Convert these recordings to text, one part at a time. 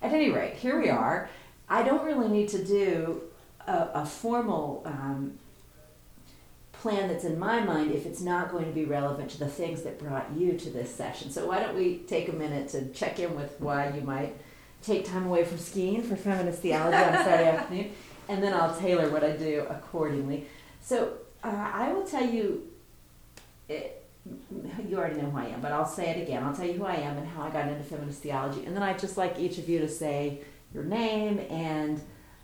at any rate, here we are. I don't really need to do a formal plan that's in my mind if it's not going to be relevant to the things that brought you to this session. So why don't we take a minute to check in with why you might take time away from skiing for feminist theology on a Saturday afternoon, and then I'll tailor what I do accordingly. So I will tell you, you already know who I am, but I'll say it again. I'll tell you who I am and how I got into feminist theology, and then I'd just like each of you to say your name and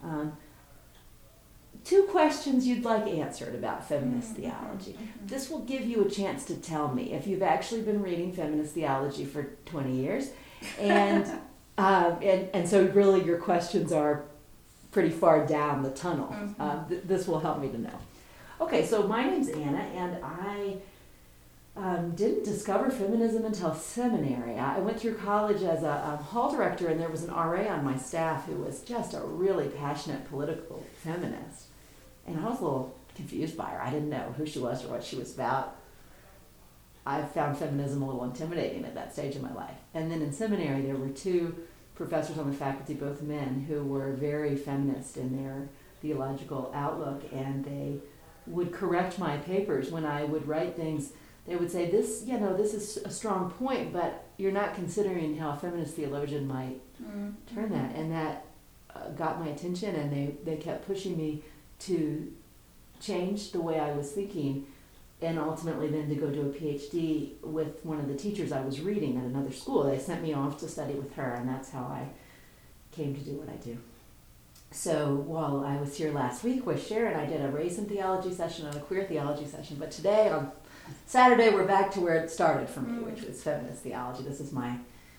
2 questions you'd like answered about feminist theology. This will give you a chance to tell me if you've actually been reading feminist theology for 20 years, and so really your questions are pretty far down the tunnel. This will help me to know. Okay, so my name's Anna, and I didn't discover feminism until seminary. I went through college as a hall director, and there was an RA on my staff who was just a really passionate political feminist. And I was a little confused by her. I didn't know who she was or what she was about. I found feminism a little intimidating at that stage of my life. And then in seminary, there were 2 professors on the faculty, both men, who were very feminist in their theological outlook, and they would correct my papers when I would write things. They would say, this is a strong point, but you're not considering how a feminist theologian might turn that. And that got my attention, and they kept pushing me to change the way I was thinking, and ultimately then to go do a PhD with one of the teachers I was reading at another school. They sent me off to study with her, and that's how I came to do what I do. So while I was here last week with Sharon, I did a race and theology session and a queer theology session, but today on Saturday we're back to where it started for me, which was feminist theology. This is my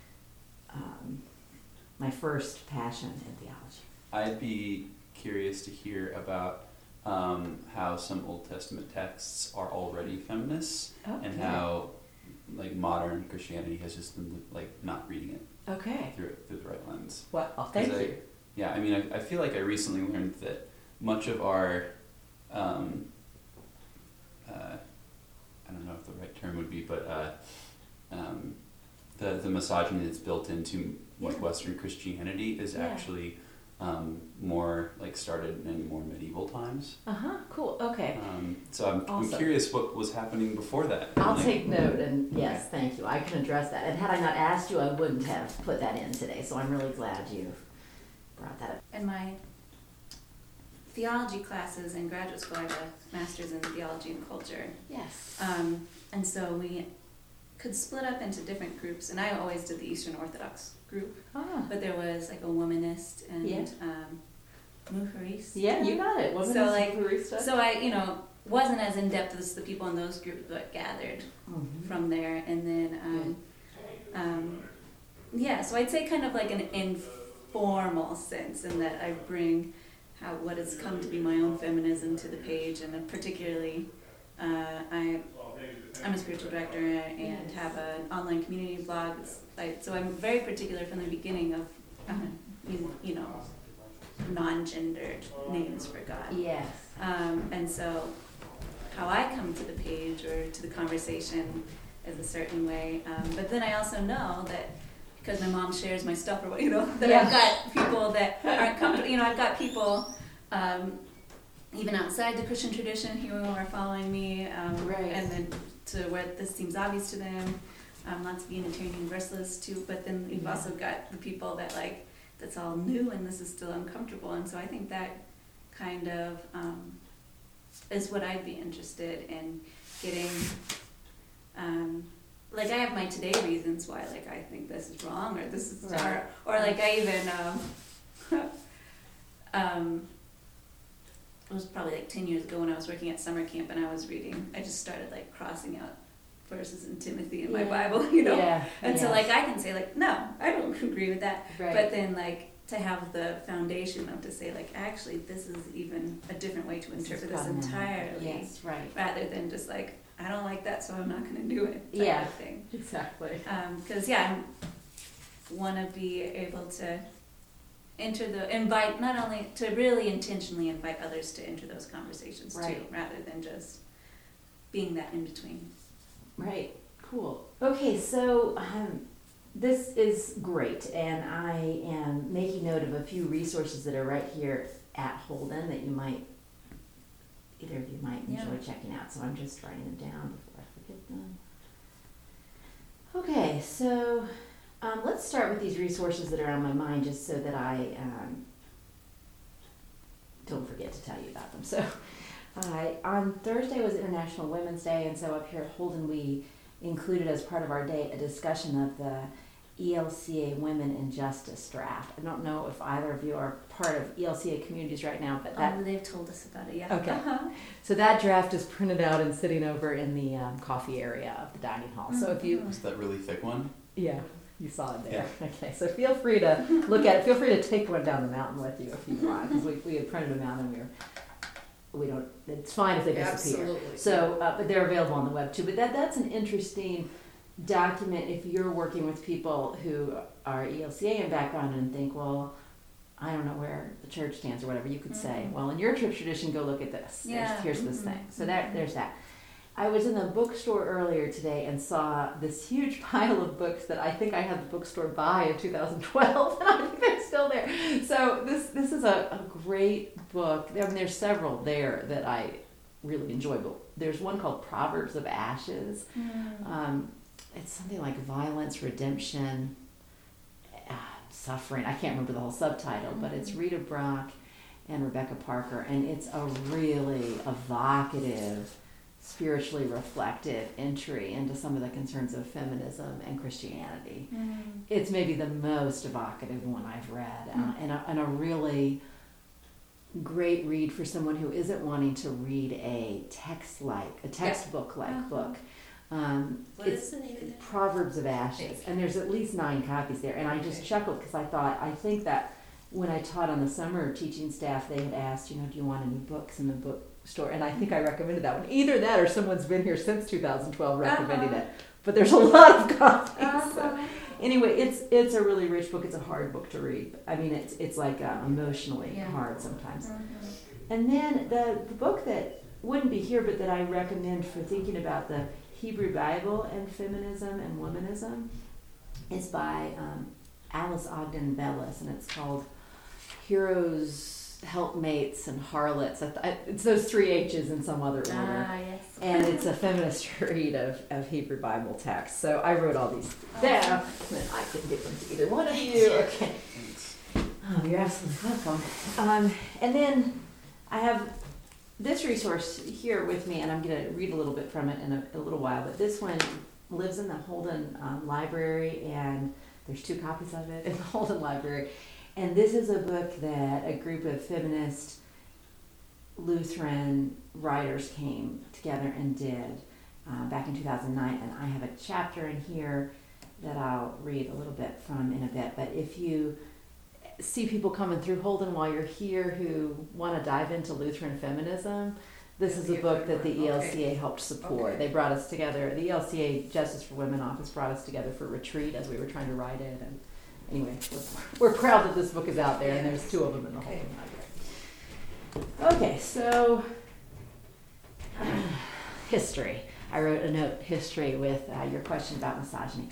my first passion in theology. I'd be curious to hear about how some Old Testament texts are already feminists, and how modern Christianity has just been not reading it through the right lens. Well, thank you. Yeah, I mean, I feel like I recently learned that much of our I don't know if the right term would be, but the misogyny that's built into Western Christianity is actually more started in more medieval times. Cool. Okay. So I'm curious what was happening before that. I'll take note, and yes, thank you. I can address that. And had I not asked you, I wouldn't have put that in today. So I'm really glad you brought that up. In my theology classes in graduate school, I have a master's in theology and culture. Yes. And so we could split up into different groups, and I always did the Eastern Orthodox group, but there was a womanist and Mujerista. Yeah, you got it. Mujerista. So I, wasn't as in depth as the people in those groups, but gathered from there, and then so I'd say kind of like an informal sense in that I bring what has come to be my own feminism to the page, and particularly I'm a spiritual director and have an online community blog. So I'm very particular from the beginning of, non-gendered names for God. Yes. And so how I come to the page or to the conversation is a certain way. But then I also know that because my mom shares my stuff, or that I've got people that aren't comfortable. I've got people even outside the Christian tradition who are following me, and then to where this seems obvious to them. Lots of Unitarian Universalists too, but then you've also got the people that that's all new and this is still uncomfortable, and so I think that kind of is what I'd be interested in getting. I have my today reasons why I think this is wrong or this is or I even it was probably 10 years ago when I was working at summer camp and I just started crossing out verses in Timothy in my Bible, and so I can say no, I don't agree with that, but then to have the foundation of to say actually this is even a different way to interpret this entirely, rather than just I don't like that, so I'm not going to do it. Type of thing. Exactly. Because I want to be able to invite, not only to really intentionally invite others to enter those conversations too, rather than just being that in between. Right. Cool. Okay, so this is great, and I am making note of a few resources that are right here at Holden that either of you might enjoy checking out. So I'm just writing them down before I forget them. Okay, so let's start with these resources that are on my mind, just so that I don't forget to tell you about them. So on Thursday was International Women's Day, and so up here at Holden we included as part of our day a discussion of the ELCA Women in Justice draft. I don't know if either of you are part of ELCA communities right now, but they've told us about it, yeah. Okay. So that draft is printed out and sitting over in the coffee area of the dining hall. So if you... Is that really thick one? Yeah, you saw it there. Yeah. Okay, so feel free to look at it. Feel free to take one down the mountain with you if you want, because we had printed them out and we don't, it's fine if they disappear. Absolutely. So, but they're available on the web too. But that's an interesting document if you're working with people who are ELCA in background and think, well, I don't know where the church stands or whatever. You could say, well, in your church tradition, go look at this. Yeah. Here's this thing. So there's that. I was in the bookstore earlier today and saw this huge pile of books that I think I had the bookstore buy in 2012, and I think they're still there. So this is a great book. I mean, there's several there that I really enjoy, but there's one called Proverbs of Ashes. It's something like violence, redemption, suffering. I can't remember the whole subtitle, but it's Rita Brock and Rebecca Parker, and it's a really evocative, spiritually reflective entry into some of the concerns of feminism and Christianity. It's maybe the most evocative one I've read, and a really great read for someone who isn't wanting to read a textbook-like book. What is the name of it? Proverbs of Ashes, and there's at least 9 copies there. And I just chuckled because I think that when I taught on the summer teaching staff, they had asked, do you want any books in the bookstore? And I think I recommended that one. Either that or someone's been here since 2012 recommending it. But there's a lot of copies. So. Anyway, it's a really rich book. It's a hard book to read. I mean, it's like emotionally hard sometimes. And then the book that wouldn't be here, but that I recommend for thinking about the Hebrew Bible and feminism and womanism is by Alice Ogden Bellis, and it's called Heroes, Helpmates, and Harlots. It's those 3 H's in some other order. Yes. And it's a feminist read of Hebrew Bible texts. So I wrote all these down, and I couldn't get them to either one of you. Okay. Oh, you're absolutely welcome. And then I have this resource here with me, and I'm going to read a little bit from it in a little while, but this one lives in the Holden Library, and there's 2 copies of it in the Holden Library. And this is a book that a group of feminist Lutheran writers came together and did back in 2009, and I have a chapter in here that I'll read a little bit from in a bit. But if you see people coming through Holden while you're here who want to dive into Lutheran feminism, this is a book that the ELCA helped support. Okay. They brought us together. The ELCA Justice for Women office brought us together for a retreat as we were trying to write it. And anyway, we're proud that this book is out there, and there's 2 of them in the Holden Library. Okay, so history. I wrote a note, history, with your question about misogyny.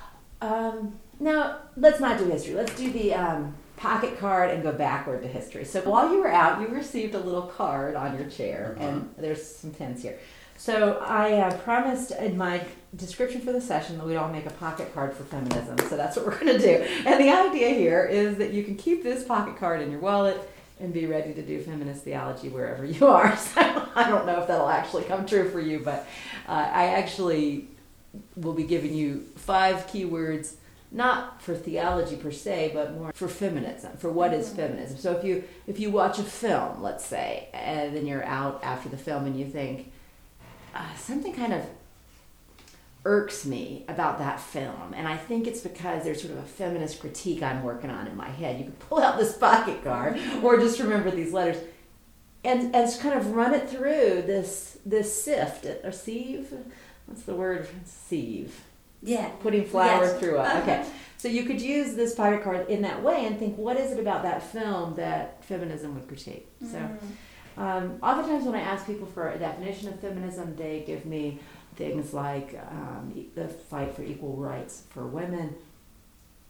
Now, let's not do history. Let's do the pocket card and go backward to history. So while you were out, you received a little card on your chair, and there's some pens here. So I promised in my description for the session that we'd all make a pocket card for feminism. So that's what we're going to do. And the idea here is that you can keep this pocket card in your wallet and be ready to do feminist theology wherever you are. So I don't know if that'll actually come true for you, but I actually will be giving you 5 keywords, not for theology per se, but more for feminism, for what is feminism. So if you watch a film, let's say, and then you're out after the film and you think, something kind of irks me about that film, and I think it's because there's sort of a feminist critique I'm working on in my head. You could pull out this pocket card or just remember these letters and kind of run it through this sift, or sieve? What's the word? Sieve. Yeah. Putting flour through it. Okay. So you could use this pocket card in that way and think, what is it about that film that feminism would critique? So oftentimes when I ask people for a definition of feminism, they give me things like the fight for equal rights for women,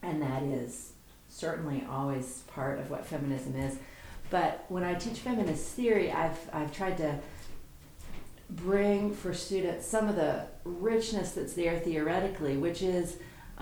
and that is certainly always part of what feminism is. But when I teach feminist theory, I've tried to bring for students some of the richness that's there theoretically, which is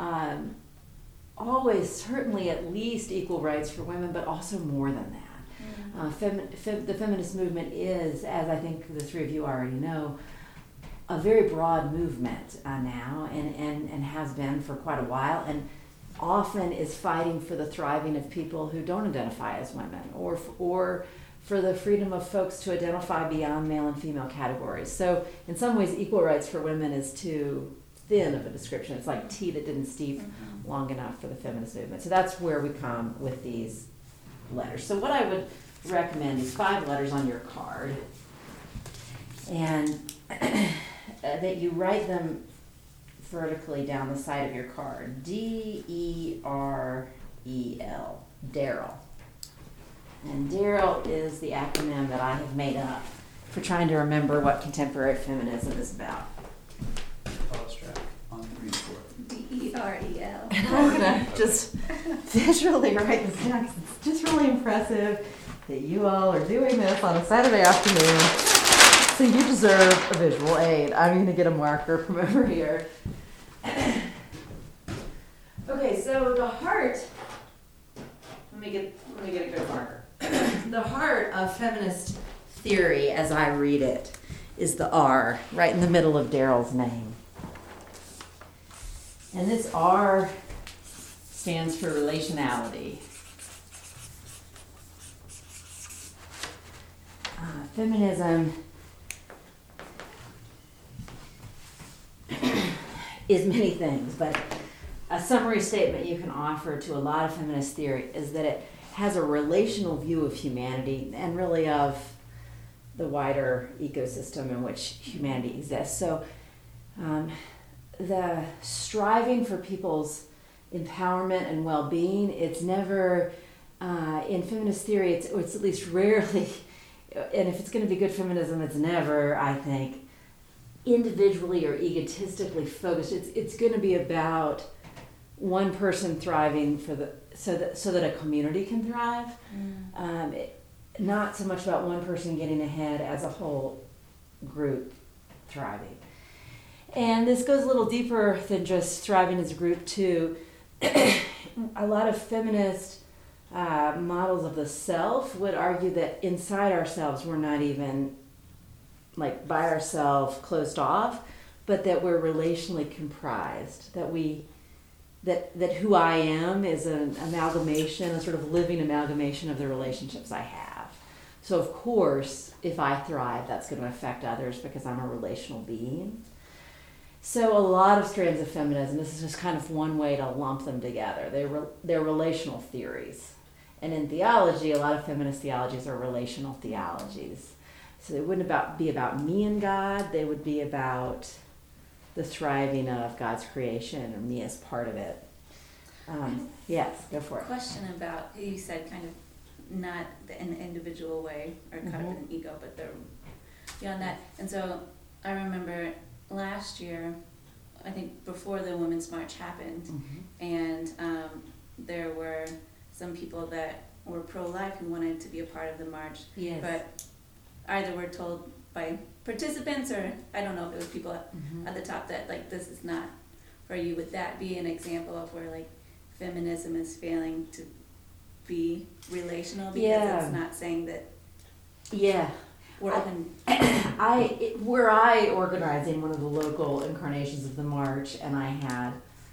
always certainly at least equal rights for women, but also more than that. The feminist movement is, as I think the three of you already know, a very broad movement now, and has been for quite a while, and often is fighting for the thriving of people who don't identify as women, or for the freedom of folks to identify beyond male and female categories. So in some ways, equal rights for women is too thin of a description. It's like tea that didn't steep long enough for the feminist movement. So that's where we come with these letters. So what I would recommend is 5 letters on your card, and that you write them vertically down the side of your card. D-E-R-E-L, Daryl. And Daryl is the acronym that I have made up for trying to remember what contemporary feminism is about. Pause track on 3 and 4. D-E-R-E-L. And I'm going to just visually write this down because it's just really impressive that you all are doing this on a Saturday afternoon. So you deserve a visual aid. I'm going to get a marker from over here. Okay, so the heart, let me get a good marker. The heart of feminist theory, as I read it, is the R, right in the middle of Daryl's name. And this R stands for relationality. Feminism is many things, but a summary statement you can offer to a lot of feminist theory is that it has a relational view of humanity and really of the wider ecosystem in which humanity exists. So the striving for people's empowerment and well-being, it's never, in feminist theory, it's at least rarely, and if it's going to be good feminism, it's never, I think, individually or egotistically focused. It's going to be about one person thriving so that a community can thrive. Not so much about one person getting ahead as a whole group thriving. And this goes a little deeper than just thriving as a group too. A lot of feminist models of the self would argue that inside ourselves we're not even like by ourselves closed off, but that we're relationally comprised, that who I am is an amalgamation, a sort of living amalgamation of the relationships I have. So of course, if I thrive, that's going to affect others because I'm a relational being. So a lot of strands of feminism, this is just kind of one way to lump them together. They're relational theories. And in theology, a lot of feminist theologies are relational theologies. So they wouldn't be about me and God, they would be about the thriving of God's creation or me as part of it. Yes, go for it. Question about, you said kind of not in an individual way or caught up in an ego, but beyond that. And so I remember last year, I think before the Women's March happened, and there were some people that were pro-life who wanted to be a part of the march, Yes. but either were told by participants or I don't know if it was people at the top that like this is not for you. Would that be an example of where like feminism is failing to be relational because it's not saying that we're where I organized in one of the local incarnations of the march, and I had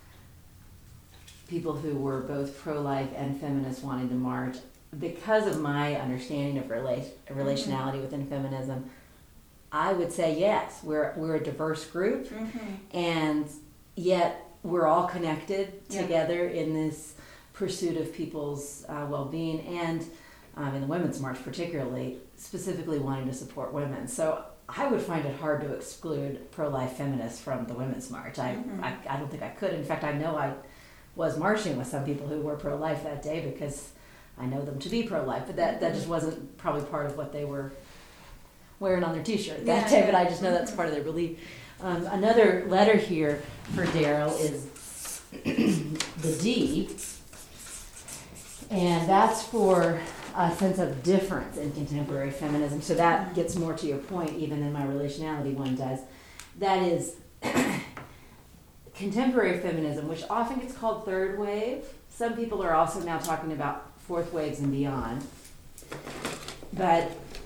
people who were both pro-life and feminists wanting to march. Because of my understanding of relationality within feminism, I would say yes, we're a diverse group, and yet we're all connected together in this pursuit of people's well-being, and in the Women's March particularly, specifically wanting to support women. So I would find it hard to exclude pro-life feminists from the Women's March. I don't think I could. In fact, I know I was marching with some people who were pro-life that day because I know them to be pro-life, but that just wasn't probably part of what they were wearing on their t-shirt that day, but I just know that's part of their belief. Another letter here for Daryl is the D, and that's for a sense of difference in contemporary feminism. So that gets more to your point even than my relationality one does. That is contemporary feminism, which often gets called third wave. Some people are also now talking about fourth waves and beyond. But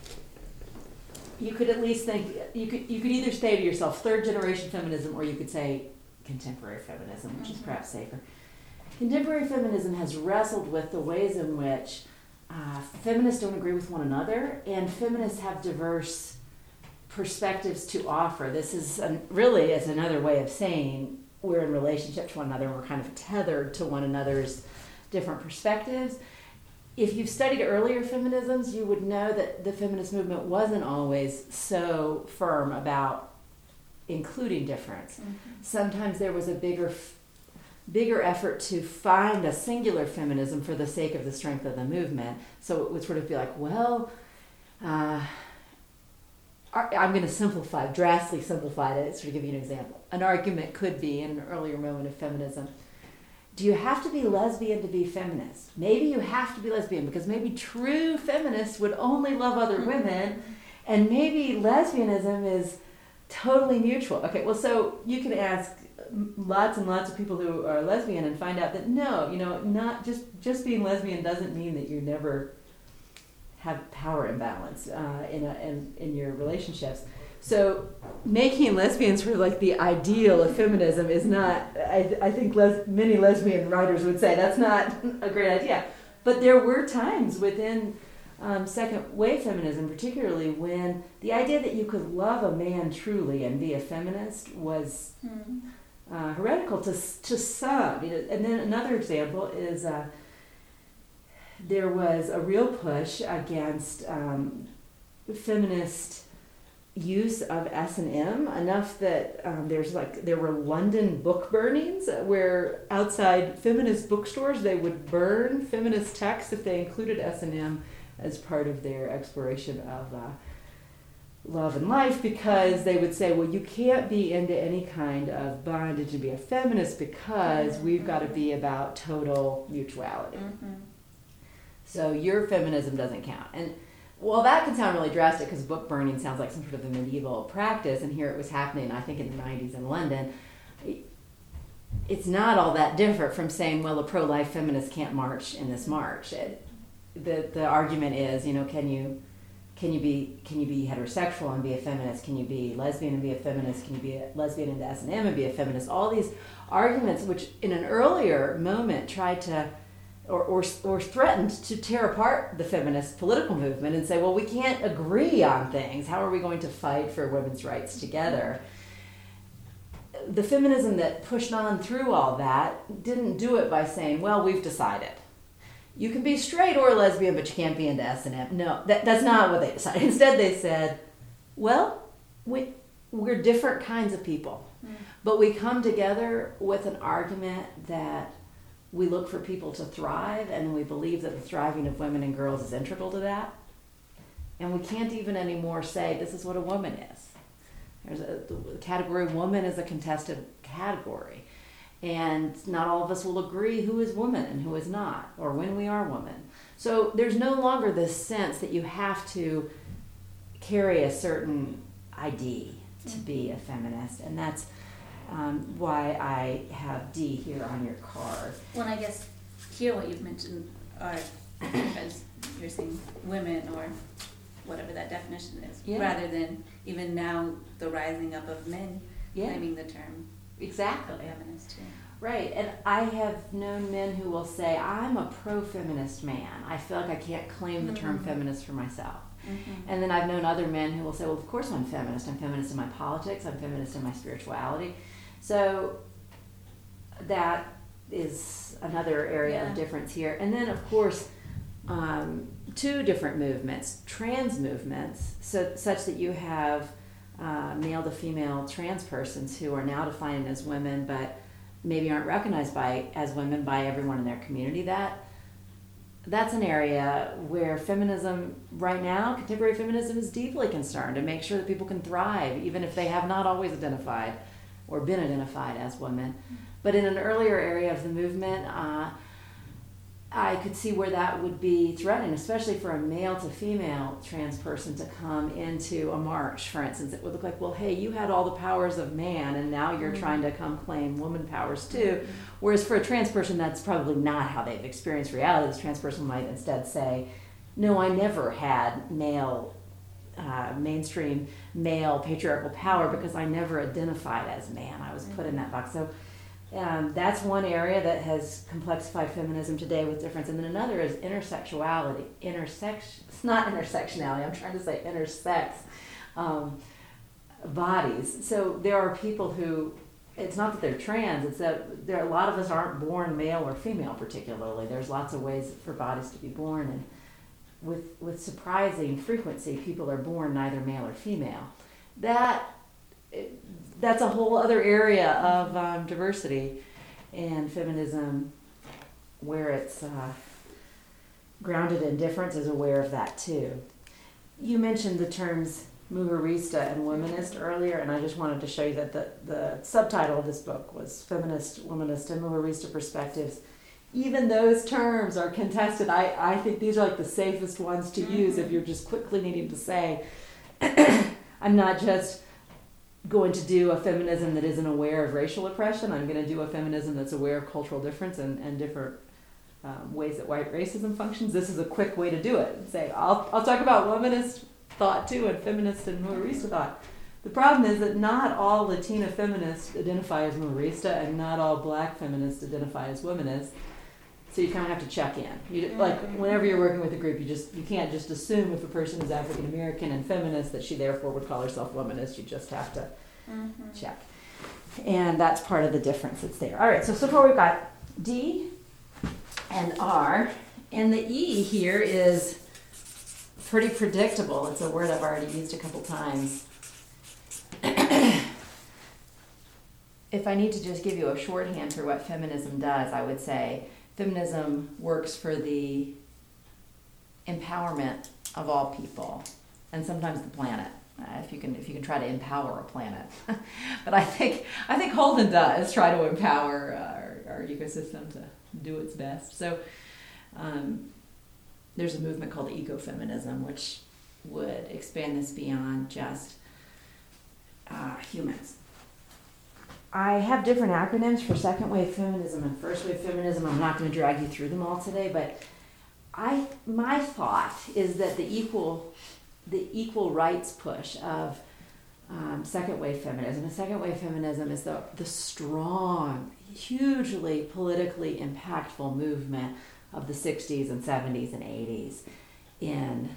you could at least think, you could either say to yourself third generation feminism, or you could say contemporary feminism, which is perhaps safer. Contemporary feminism has wrestled with the ways in which feminists don't agree with one another, and feminists have diverse perspectives to offer. This is really is another way of saying we're in relationship to one another, and we're kind of tethered to one another's different perspectives. If you've studied earlier feminisms, you would know that the feminist movement wasn't always so firm about including difference. Mm-hmm. Sometimes there was a bigger effort to find a singular feminism for the sake of the strength of the movement. So it would sort of be like, well, I'm going to drastically simplify it to give you an example. An argument could be, in an earlier moment of feminism, do you have to be lesbian to be feminist? Maybe you have to be lesbian because maybe true feminists would only love other women, and maybe lesbianism is totally mutual. Okay, well, so you can ask lots and lots of people who are lesbian and find out that no, not just being lesbian doesn't mean that you never have power imbalance in your relationships. So making lesbians sort of like the ideal of feminism is not, I think many lesbian writers would say that's not a great idea. But there were times within second wave feminism, particularly, when the idea that you could love a man truly and be a feminist was heretical to some. And then another example is there was a real push against feminist use of S&M, enough that there were London book burnings where outside feminist bookstores they would burn feminist texts if they included S&M as part of their exploration of love and life, because they would say, well, you can't be into any kind of bondage and be a feminist because we've got to be about total mutuality. Mm-hmm. So your feminism doesn't count. And well, that can sound really drastic because book burning sounds like some sort of a medieval practice, and here it was happening, I think, in the 90s in London. It's not all that different from saying, well, a pro-life feminist can't march in this march. The argument is, can you be heterosexual and be a feminist? Can you be lesbian and be a feminist? Can you be a lesbian into S&M and be a feminist? All these arguments, which in an earlier moment tried to or threatened to tear apart the feminist political movement and say, well, we can't agree on things. How are we going to fight for women's rights together? The feminism that pushed on through all that didn't do it by saying, well, we've decided. You can be straight or lesbian, but you can't be into S&M. No, that's not what they decided. Instead, they said, well, we're different kinds of people, but we come together with an argument that we look for people to thrive, and we believe that the thriving of women and girls is integral to that. And we can't even anymore say this is what a woman is. The category woman is a contested category. And not all of us will agree who is woman and who is not, or when we are woman. So there's no longer this sense that you have to carry a certain ID to be a feminist. And that's why I have D here on your card. Well, I guess here what you've mentioned are, because you're saying women or whatever that definition is, rather than even now the rising up of men claiming the term feminist too. Right, and I have known men who will say, I'm a pro-feminist man. I feel like I can't claim the term feminist for myself. Mm-hmm. And then I've known other men who will say, well, of course I'm feminist. I'm feminist in my politics. I'm feminist in my spirituality. So that is another area of difference here. And then, of course, two different movements, trans movements, such that you have male to female trans persons who are now defined as women, but maybe aren't recognized as women by everyone in their community. That's an area where feminism right now, contemporary feminism, is deeply concerned to make sure that people can thrive, even if they have not always identified or been identified as women. But in an earlier area of the movement, I could see where that would be threatening, especially for a male to female trans person to come into a march, for instance. It would look like, well, hey, you had all the powers of man, and now you're trying to come claim woman powers too. Whereas for a trans person, that's probably not how they've experienced reality. This trans person might instead say, no, I never had mainstream male patriarchal power because I never identified as man. I was put in that box. So that's one area that has complexified feminism today with difference. And then another is intersexuality. It's not intersectionality, I'm trying to say intersex bodies. So there are people who, it's not that they're trans, it's that a lot of us aren't born male or female particularly. There's lots of ways for bodies to be born, and with surprising frequency, people are born neither male or female. That's a whole other area of diversity and feminism, where it's grounded in difference, is aware of that too. You mentioned the terms mujerista and womanist earlier, and I just wanted to show you that the subtitle of this book was Feminist, Womanist, and Mujerista Perspectives. Even those terms are contested. I think these are like the safest ones to use if you're just quickly needing to say, I'm not just going to do a feminism that isn't aware of racial oppression. I'm going to do a feminism that's aware of cultural difference and different ways that white racism functions. This is a quick way to do it. Say, I'll talk about womanist thought too, and feminist and mujerista thought. The problem is that not all Latina feminists identify as mujerista, and not all black feminists identify as womanist. So you kind of have to check in. Like whenever you're working with a group, you can't just assume if a person is African American and feminist that she therefore would call herself womanist. You just have to check. And that's part of the difference that's there. All right, so far we've got D and R, and the E here is pretty predictable. It's a word I've already used a couple times. If I need to just give you a shorthand for what feminism does, I would say feminism works for the empowerment of all people, and sometimes the planet. If you can try to empower a planet, but I think Holden does try to empower our ecosystem to do its best. So there's a movement called ecofeminism, which would expand this beyond just humans. I have different acronyms for second wave feminism and first wave feminism. I'm not going to drag you through them all today, but my thought is that the equal rights push of second wave feminism. And second wave feminism is the strong, hugely politically impactful movement of the 60s and 70s and 80s in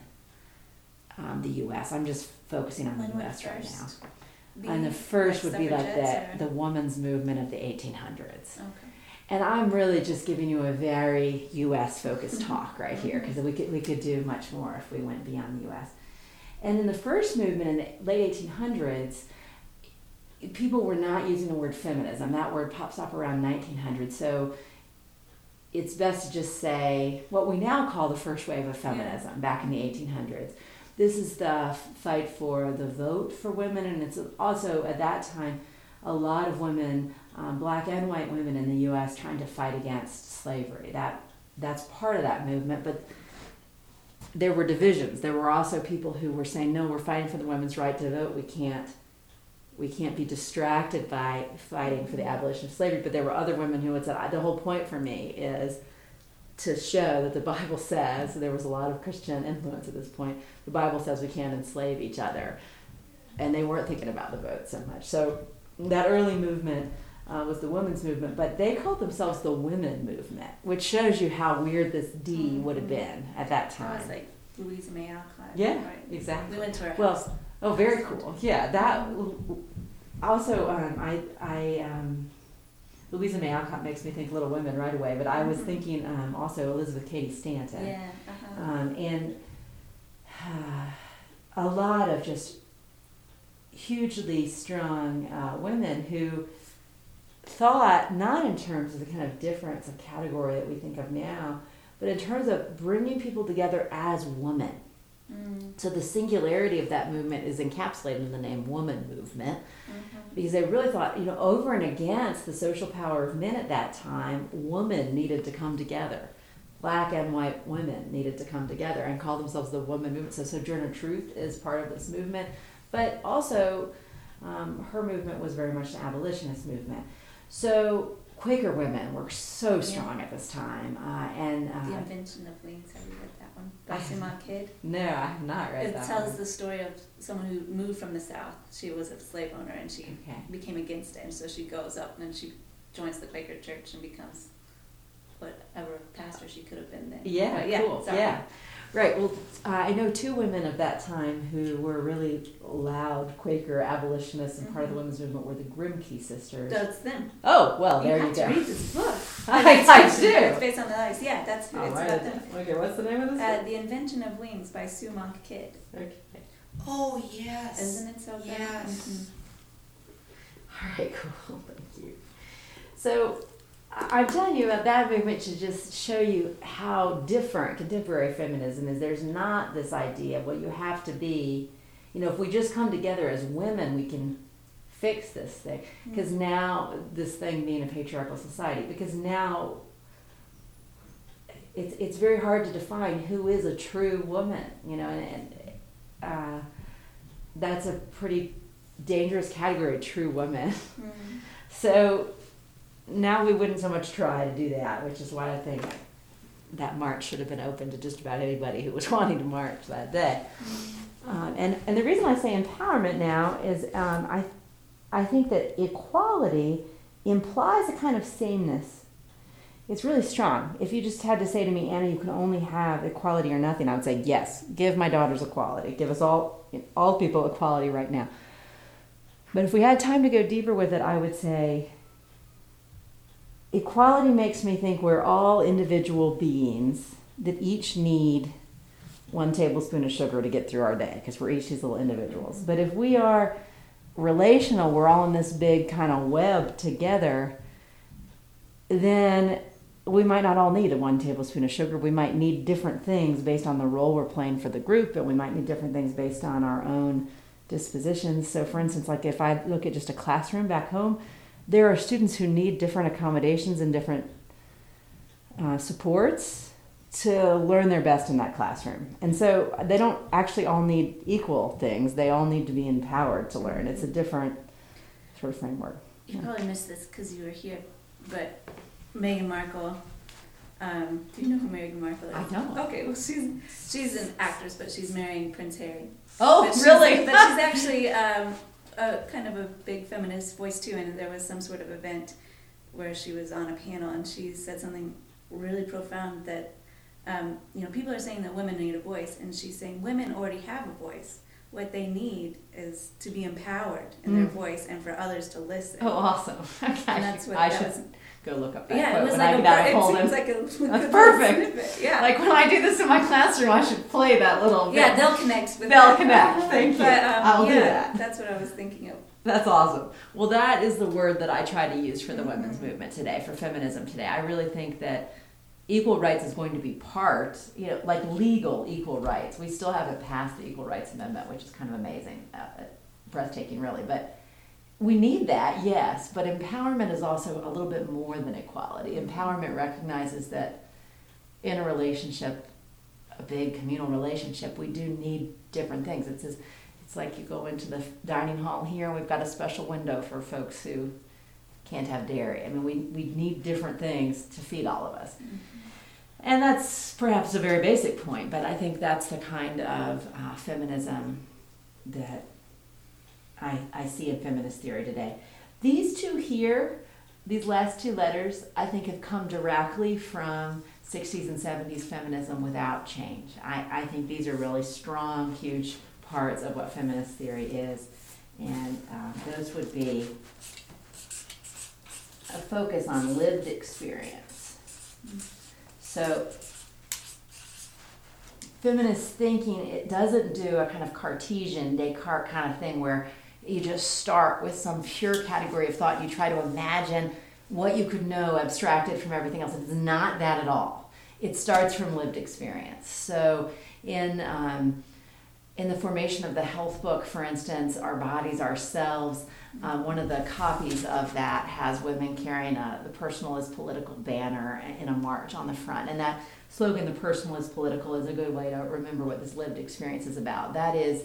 the U.S. I'm just focusing on the U.S. right now. And the first would be like the women's movement of the 1800s. Okay. And I'm really just giving you a very U.S. focused talk right here, because we could do much more if we went beyond the U.S. And in the first movement in the late 1800s, people were not using the word feminism. That word pops up around 1900. So it's best to just say what we now call the first wave of feminism back in the 1800s. This is the fight for the vote for women, and it's also at that time a lot of women, black and white women in the U.S. trying to fight against slavery. That's part of that movement, but there were divisions. There were also people who were saying, no, we're fighting for the women's right to vote. We can't be distracted by fighting for the abolition of slavery. But there were other women who had said, the whole point for me is to show that the Bible says, there was a lot of Christian influence at this point, the Bible says we can't enslave each other. And they weren't thinking about the vote so much. So that early movement was the women's movement, but they called themselves the women movement, which shows you how weird this D would have been at that time. It was like Louisa May Alcott. Yeah, right? Exactly. We went to her house. Well, oh, very cool. Yeah, that also, Louisa May Alcott makes me think Little Women right away, but I was thinking also Elizabeth Cady Stanton. Yeah. And a lot of just hugely strong women who thought not in terms of the kind of difference of category that we think of now, but in terms of bringing people together as women. So the singularity of that movement is encapsulated in the name woman movement, because they really thought, over and against the social power of men at that time, women needed to come together. Black and white women needed to come together and call themselves the woman movement. So Sojourner Truth is part of this movement, but also her movement was very much an abolitionist movement. So Quaker women were so strong at this time, The Invention of Wings. Have you read that one? By Suma Kidd. No, I have not read that. It tells the story of someone who moved from the South. She was a slave owner, and she became against it, and so she goes up and she joins the Quaker Church and becomes whatever pastor she could have been then. Yeah, cool. Sorry. Yeah. Right. Well, I know two women of that time who were really loud Quaker abolitionists and part of the women's movement were the Grimke sisters. That's them. Oh, well, there you go. You have to read this book. I do. It's based on the lives. Yeah, it's about them. Okay, what's the name of this book? The Invention of Wings by Suma Kidd. Okay. Oh, yes. Isn't it so good? Yes. All right, cool. Thank you. So I'm telling you about that movement to just show you how different contemporary feminism is. There's not this idea of what you have to be. If we just come together as women, we can fix this thing. Because now, this thing being a patriarchal society, because now it's very hard to define who is a true woman, and that's a pretty dangerous category, true woman. So now we wouldn't so much try to do that, which is why I think that march should have been open to just about anybody who was wanting to march that day. And the reason I say empowerment now is I think that equality implies a kind of sameness. It's really strong. If you just had to say to me, Anna, you can only have equality or nothing, I would say, yes, give my daughters equality. Give us all people equality right now. But if we had time to go deeper with it, I would say equality makes me think we're all individual beings that each need 1 tablespoon of sugar to get through our day, because we're each these little individuals. But if we are relational, we're all in this big kind of web together, then we might not all need 1 tablespoon of sugar. We might need different things based on the role we're playing for the group, and we might need different things based on our own dispositions. So for instance, like if I look at just a classroom back home, there are students who need different accommodations and different supports to learn their best in that classroom. And so they don't actually all need equal things. They all need to be empowered to learn. It's a different sort of framework. You probably missed this because you were here, but Meghan Markle, do you know who Meghan Markle is? I don't. Okay, well she's an actress, but she's marrying Prince Harry. Oh, really? But she's actually kind of a big feminist voice too, and there was some sort of event where she was on a panel and she said something really profound that people are saying that women need a voice, and she's saying women already have a voice. What they need is to be empowered in their voice and for others to listen. Oh, awesome. Okay. And that's what I should go look up that yeah, quote it was when like I get out of it Holden. seems like a That's perfect. snippet. Yeah. Like when I do this in my classroom, I should play that little Yeah, bit. they'll connect with They'll that. connect. Thank you. But, I'll do that. That's what I was thinking of. That's awesome. Well, that is the word that I try to use for the women's movement today, for feminism today. I really think that equal rights is going to be part, like legal equal rights. We still haven't passed the Equal Rights Amendment, which is kind of amazing, breathtaking really. But we need that, yes. But empowerment is also a little bit more than equality. Empowerment recognizes that in a relationship, a big communal relationship, we do need different things. It's like you go into the dining hall here, we've got a special window for folks who can't have dairy. I mean, we need different things to feed all of us. And that's perhaps a very basic point, but I think that's the kind of feminism that I see in feminist theory today. These two here, these last two letters, I think have come directly from 60s and 70s feminism without change. I think these are really strong, huge parts of what feminist theory is, and those would be a focus on lived experience. So feminist thinking, it doesn't do a kind of Cartesian, Descartes kind of thing where you just start with some pure category of thought and you try to imagine what you could know abstracted from everything else. It's not that at all. It starts from lived experience. So in in the formation of the health book, for instance, Our Bodies, Ourselves, one of the copies of that has women carrying the personal is political banner in a march on the front. And that slogan, the personal is political, is a good way to remember what this lived experience is about. That is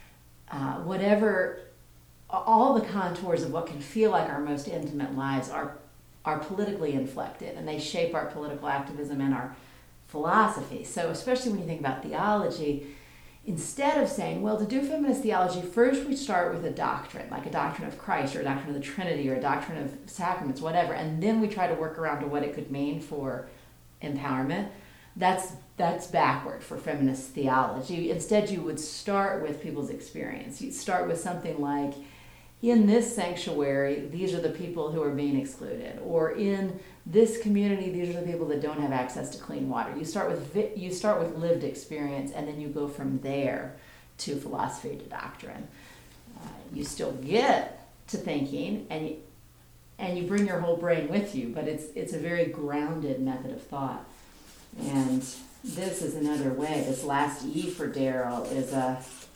whatever, all the contours of what can feel like our most intimate lives are politically inflected, and they shape our political activism and our philosophy. So especially when you think about theology, instead of saying, well, to do feminist theology, first we start with a doctrine, like a doctrine of Christ or a doctrine of the Trinity or a doctrine of sacraments, whatever, and then we try to work around to what it could mean for empowerment. That's backward for feminist theology. Instead, you would start with people's experience. You'd start with something like, in this sanctuary, these are the people who are being excluded, or in this community, these are the people that don't have access to clean water. You start with lived experience, and then you go from there to philosophy to doctrine. You still get to thinking, and you bring your whole brain with you, but it's a very grounded method of thought. And this is another way. This last E for Daryl is a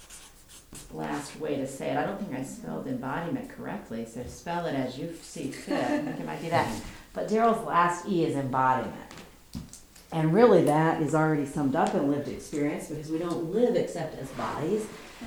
last way to say it. I don't think I spelled embodiment correctly, so spell it as you see fit. I think it might be that. But Daryl's last E is embodiment. And really that is already summed up in lived experience, because we don't live except as bodies.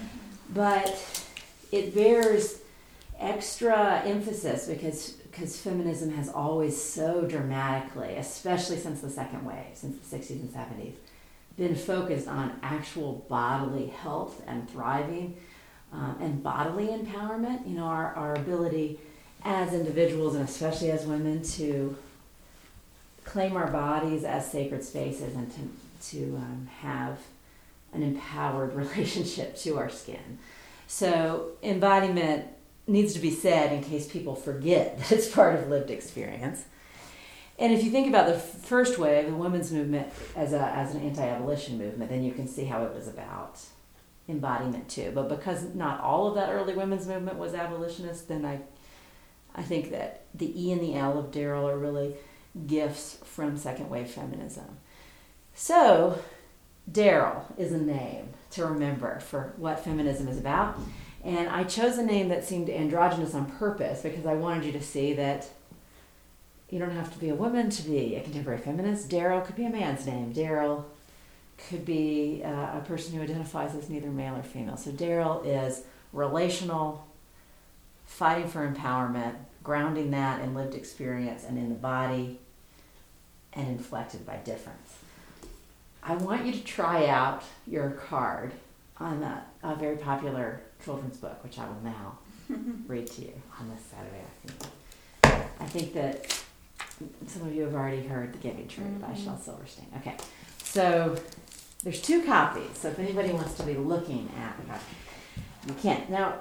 But it bears extra emphasis because feminism has always so dramatically, especially since the second wave, since the 60s and 70s, been focused on actual bodily health and thriving and bodily empowerment. You know, our ability as individuals and especially as women to claim our bodies as sacred spaces and to have an empowered relationship to our skin. So embodiment needs to be said in case people forget that it's part of lived experience. And if you think about the first wave, the women's movement as an anti-abolition movement, then you can see how it was about embodiment too. But because not all of that early women's movement was abolitionist, then I think that the E and the L of Daryl are really gifts from second wave feminism. So Daryl is a name to remember for what feminism is about. And I chose a name that seemed androgynous on purpose because I wanted you to see that you don't have to be a woman to be a contemporary feminist. Daryl could be a man's name. Daryl could be a person who identifies as neither male or female. So Daryl is relational, fighting for empowerment, grounding that in lived experience and in the body, and inflected by difference. I want you to try out your card on a very popular children's book, which I will now read to you on this Saturday afternoon. I think that some of you have already heard The Giving Tree by Shel Silverstein. Okay, so there's 2 copies, so if anybody wants to be looking at the copy, you can. Now,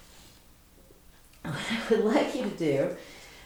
what I would like you to do,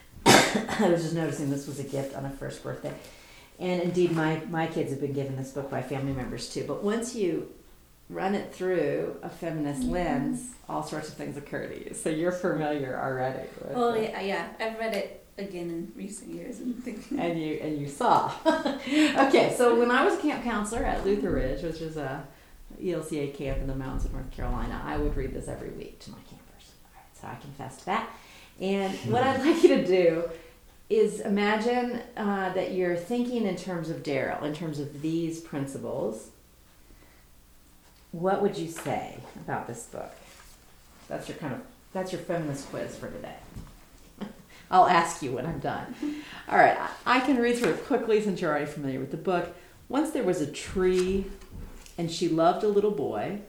I was just noticing this was a gift on a first birthday, and indeed my kids have been given this book by family members too, but once you run it through a feminist lens, all sorts of things occur to you. So you're familiar already with yeah, I've read it again in recent years and thinking. And you saw. Okay, so when I was a camp counselor at Luther Ridge, which is a ELCA camp in the mountains of North Carolina, I would read this every week to my campers. All right, so I confess to that. And what I'd like you to do is imagine that you're thinking in terms of Daryl, in terms of these principles. What would you say about this book? That's your feminist quiz for today. I'll ask you when I'm done. All right, I can read through it quickly since you're already familiar with the book. Once there was a tree, and she loved a little boy,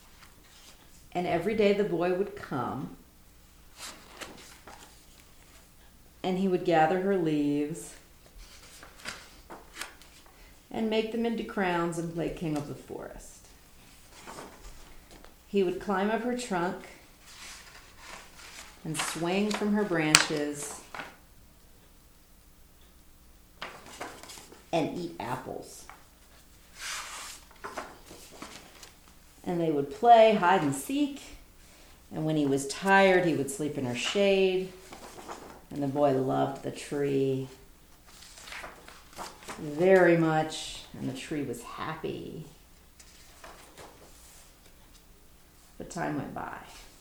and every day the boy would come, and he would gather her leaves and make them into crowns and play king of the forest. He would climb up her trunk and swing from her branches and eat apples. And they would play hide and seek, and when he was tired, he would sleep in her shade, and the boy loved the tree very much, and the tree was happy. But time went by.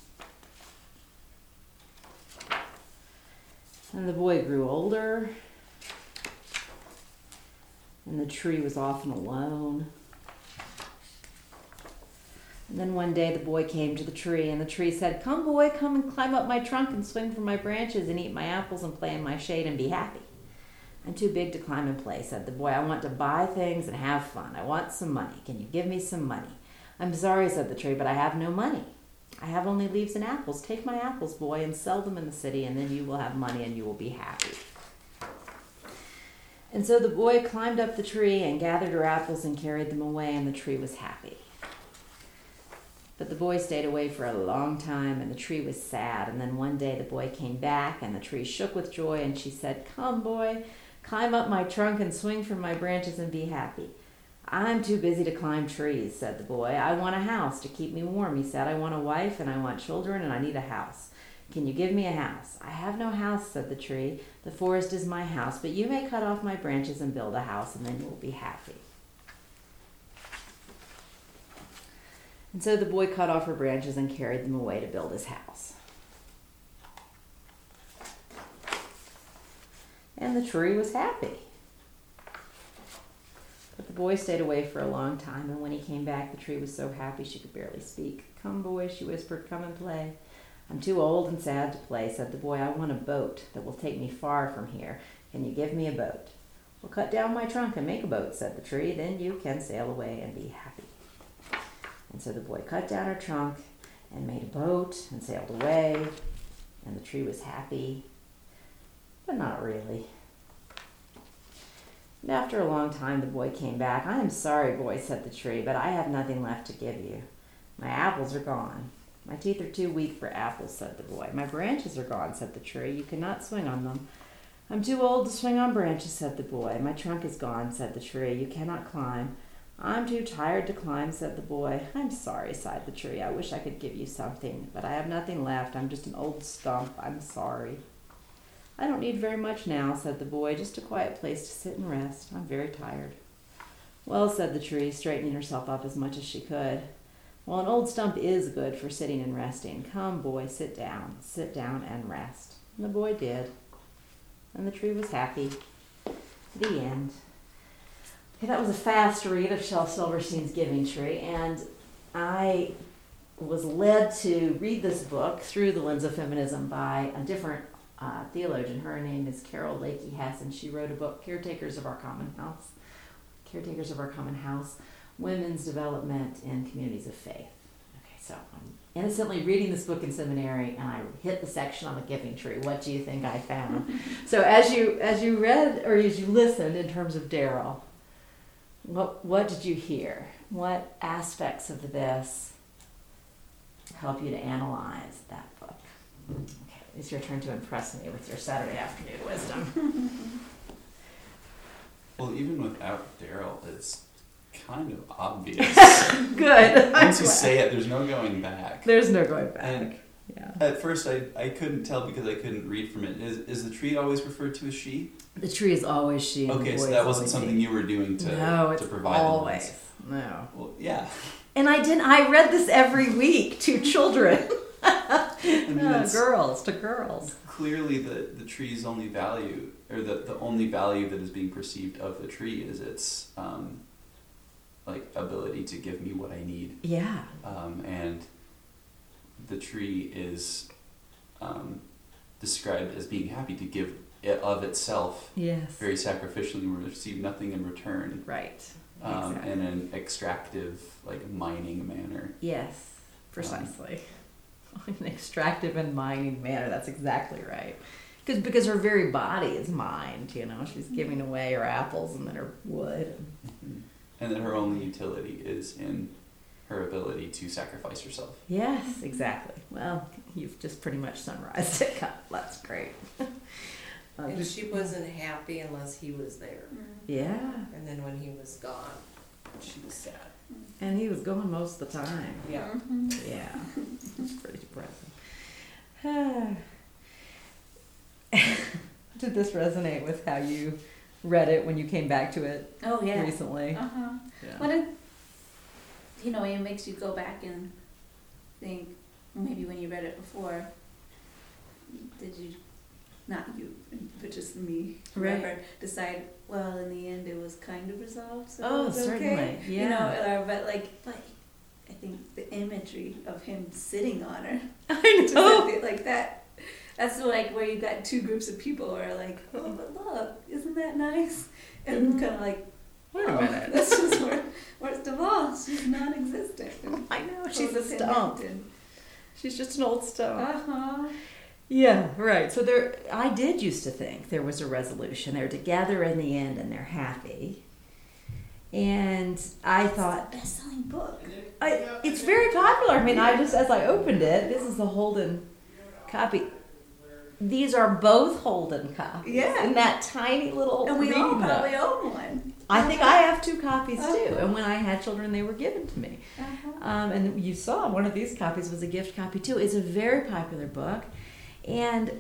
And the boy grew older, and the tree was often alone. And then one day the boy came to the tree, and the tree said, "Come, boy, come and climb up my trunk and swing from my branches and eat my apples and play in my shade and be happy." "I'm too big to climb and play," said the boy. "I want to buy things and have fun. I want some money. Can you give me some money?" "I'm sorry," said the tree, "but I have no money. I have only leaves and apples. Take my apples, boy, and sell them in the city, and then you will have money and you will be happy." And so the boy climbed up the tree and gathered her apples and carried them away, and the tree was happy. But the boy stayed away for a long time, and the tree was sad. And then one day the boy came back, and the tree shook with joy, and she said, "Come, boy, climb up my trunk and swing from my branches and be happy." "I'm too busy to climb trees," said the boy. "I want a house to keep me warm," he said. "I want a wife, and I want children, and I need a house. Can you give me a house?" "I have no house," said the tree. "The forest is my house, but you may cut off my branches and build a house, and then you will be happy." And so the boy cut off her branches and carried them away to build his house. And the tree was happy. But the boy stayed away for a long time, and when he came back, the tree was so happy she could barely speak. "Come, boy," she whispered, "come and play." "I'm too old and sad to play," said the boy. "I want a boat that will take me far from here. Can you give me a boat?" "Well, cut down my trunk and make a boat," said the tree. "Then you can sail away and be happy." And so the boy cut down her trunk and made a boat and sailed away, and the tree was happy, but not really. And after a long time, the boy came back. "I am sorry, boy," said the tree, "but I have nothing left to give you. My apples are gone." "My teeth are too weak for apples," said the boy. "My branches are gone," said the tree. "You cannot swing on them." "I'm too old to swing on branches," said the boy. "My trunk is gone," said the tree. "You cannot climb." "I'm too tired to climb," said the boy. "I'm sorry," sighed the tree. "I wish I could give you something, but I have nothing left. I'm just an old stump. I'm sorry." "I don't need very much now," said the boy. "Just a quiet place to sit and rest. I'm very tired." "Well," said the tree, straightening herself up as much as she could. "Well, an old stump is good for sitting and resting. Come, boy, sit down and rest." And the boy did. And the tree was happy. The end. Okay, that was a fast read of Shel Silverstein's Giving Tree, and I was led to read this book through the lens of feminism by a different theologian. Her name is Carol Lakey Hess, and she wrote a book, Caretakers of Our Common House, Women's Development in Communities of Faith. Okay, so I'm innocently reading this book in seminary, and I hit the section on the Giving Tree. What do you think I found? So as you read, or as you listened in terms of Daryl, what did you hear? What aspects of this help you to analyze that book? Okay, it's your turn to impress me with your Saturday afternoon wisdom. Well, even without Daryl, it's kind of obvious. Good. Once you say it, there's no going back. There's no going back. And yeah. At first, I couldn't tell because I couldn't read from it. Is the tree always referred to as she? The tree is always she. And Okay, the so boy that is wasn't always something he. you were doing to provide always. the lens. No. Well, yeah. And I read this every week to children. I mean, it's girls to girls. clearly the tree's only value, or the only value that is being perceived of the tree is its ability to give me what I need. Yeah. And the tree is described as being happy to give it of itself, yes, very sacrificially, and receive nothing in return. Right. Exactly. In an extractive, mining manner. Yes, precisely. An extractive and mining manner. That's exactly right. Because her very body is mined. She's giving away her apples and then her wood. And then her only utility is in her ability to sacrifice herself. Yes, exactly. Well, you've just pretty much summarized it. That's great. And she wasn't happy unless he was there. Yeah. And then when he was gone, she was sad. And he was gone most of the time. Yeah. Yeah. It's pretty depressing. Did this resonate with how you read it when you came back to it Oh yeah. recently? Uh-huh. Yeah. When it makes you go back and think, maybe when you read it before, did you, not you, but just me, whoever, decide, well, in the end it was kind of resolved, so it was certainly, okay? yeah. You know, but I think the imagery of him sitting on her, I know. like that, that's like where you got two groups of people who are like, oh, but look, isn't that nice? And kind of like, Wait a minute. That's just worst of all, she's non-existent. I know, she's a stump. She's just an old stump. Uh-huh. Yeah, right. So I did used to think there was a resolution. They're together in the end and they're happy. And I thought, best-selling book. It's very popular. I mean, as I opened it, this is the Holden copy. These are both Holden copies. Yeah. In that tiny little And we all reading nook. probably own one. I think I have 2 copies too. And when I had children, they were given to me. Uh-huh. And you saw one of these copies was a gift copy too. It's a very popular book. And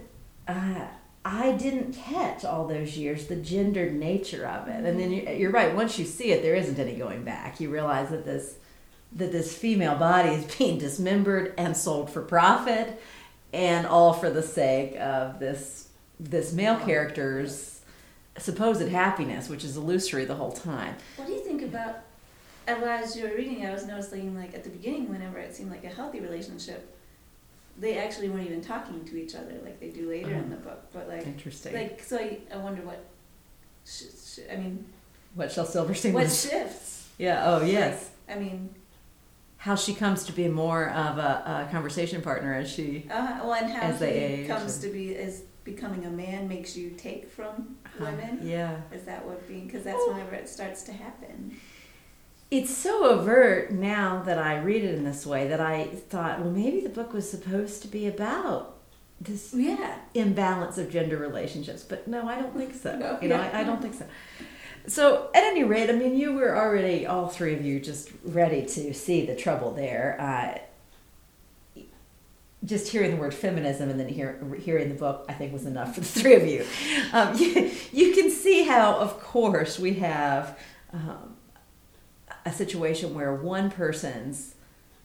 I didn't catch all those years the gendered nature of it. And then you're right. Once you see it, there isn't any going back. You realize that this female body is being dismembered and sold for profit, and all for the sake of this male character's supposed happiness, which is illusory the whole time. What do you think about, as you were reading, I was noticing, like, at the beginning, whenever it seemed like a healthy relationship, they actually weren't even talking to each other like they do later in the book. But, like, Interesting. Like, so I wonder what, I mean, What Shel Silverstein what was. shifts? Yeah, oh yes. Like, I mean, how she comes to be more of a conversation partner as she... well, and how As they he age comes and- to be, as becoming a man makes you take from women. Yeah. Is that what being, because that's whenever it starts to happen. It's so overt now that I read it in this way that I thought, well, maybe the book was supposed to be about this Yeah. imbalance of gender relationships. But no, I don't think so. No, I don't think so. So at any rate, I mean, you were already, all 3 of you, just ready to see the trouble there. Just hearing the word feminism and then hearing the book, I think, was enough for the 3 of you. You can see how, of course, we have a situation where one person's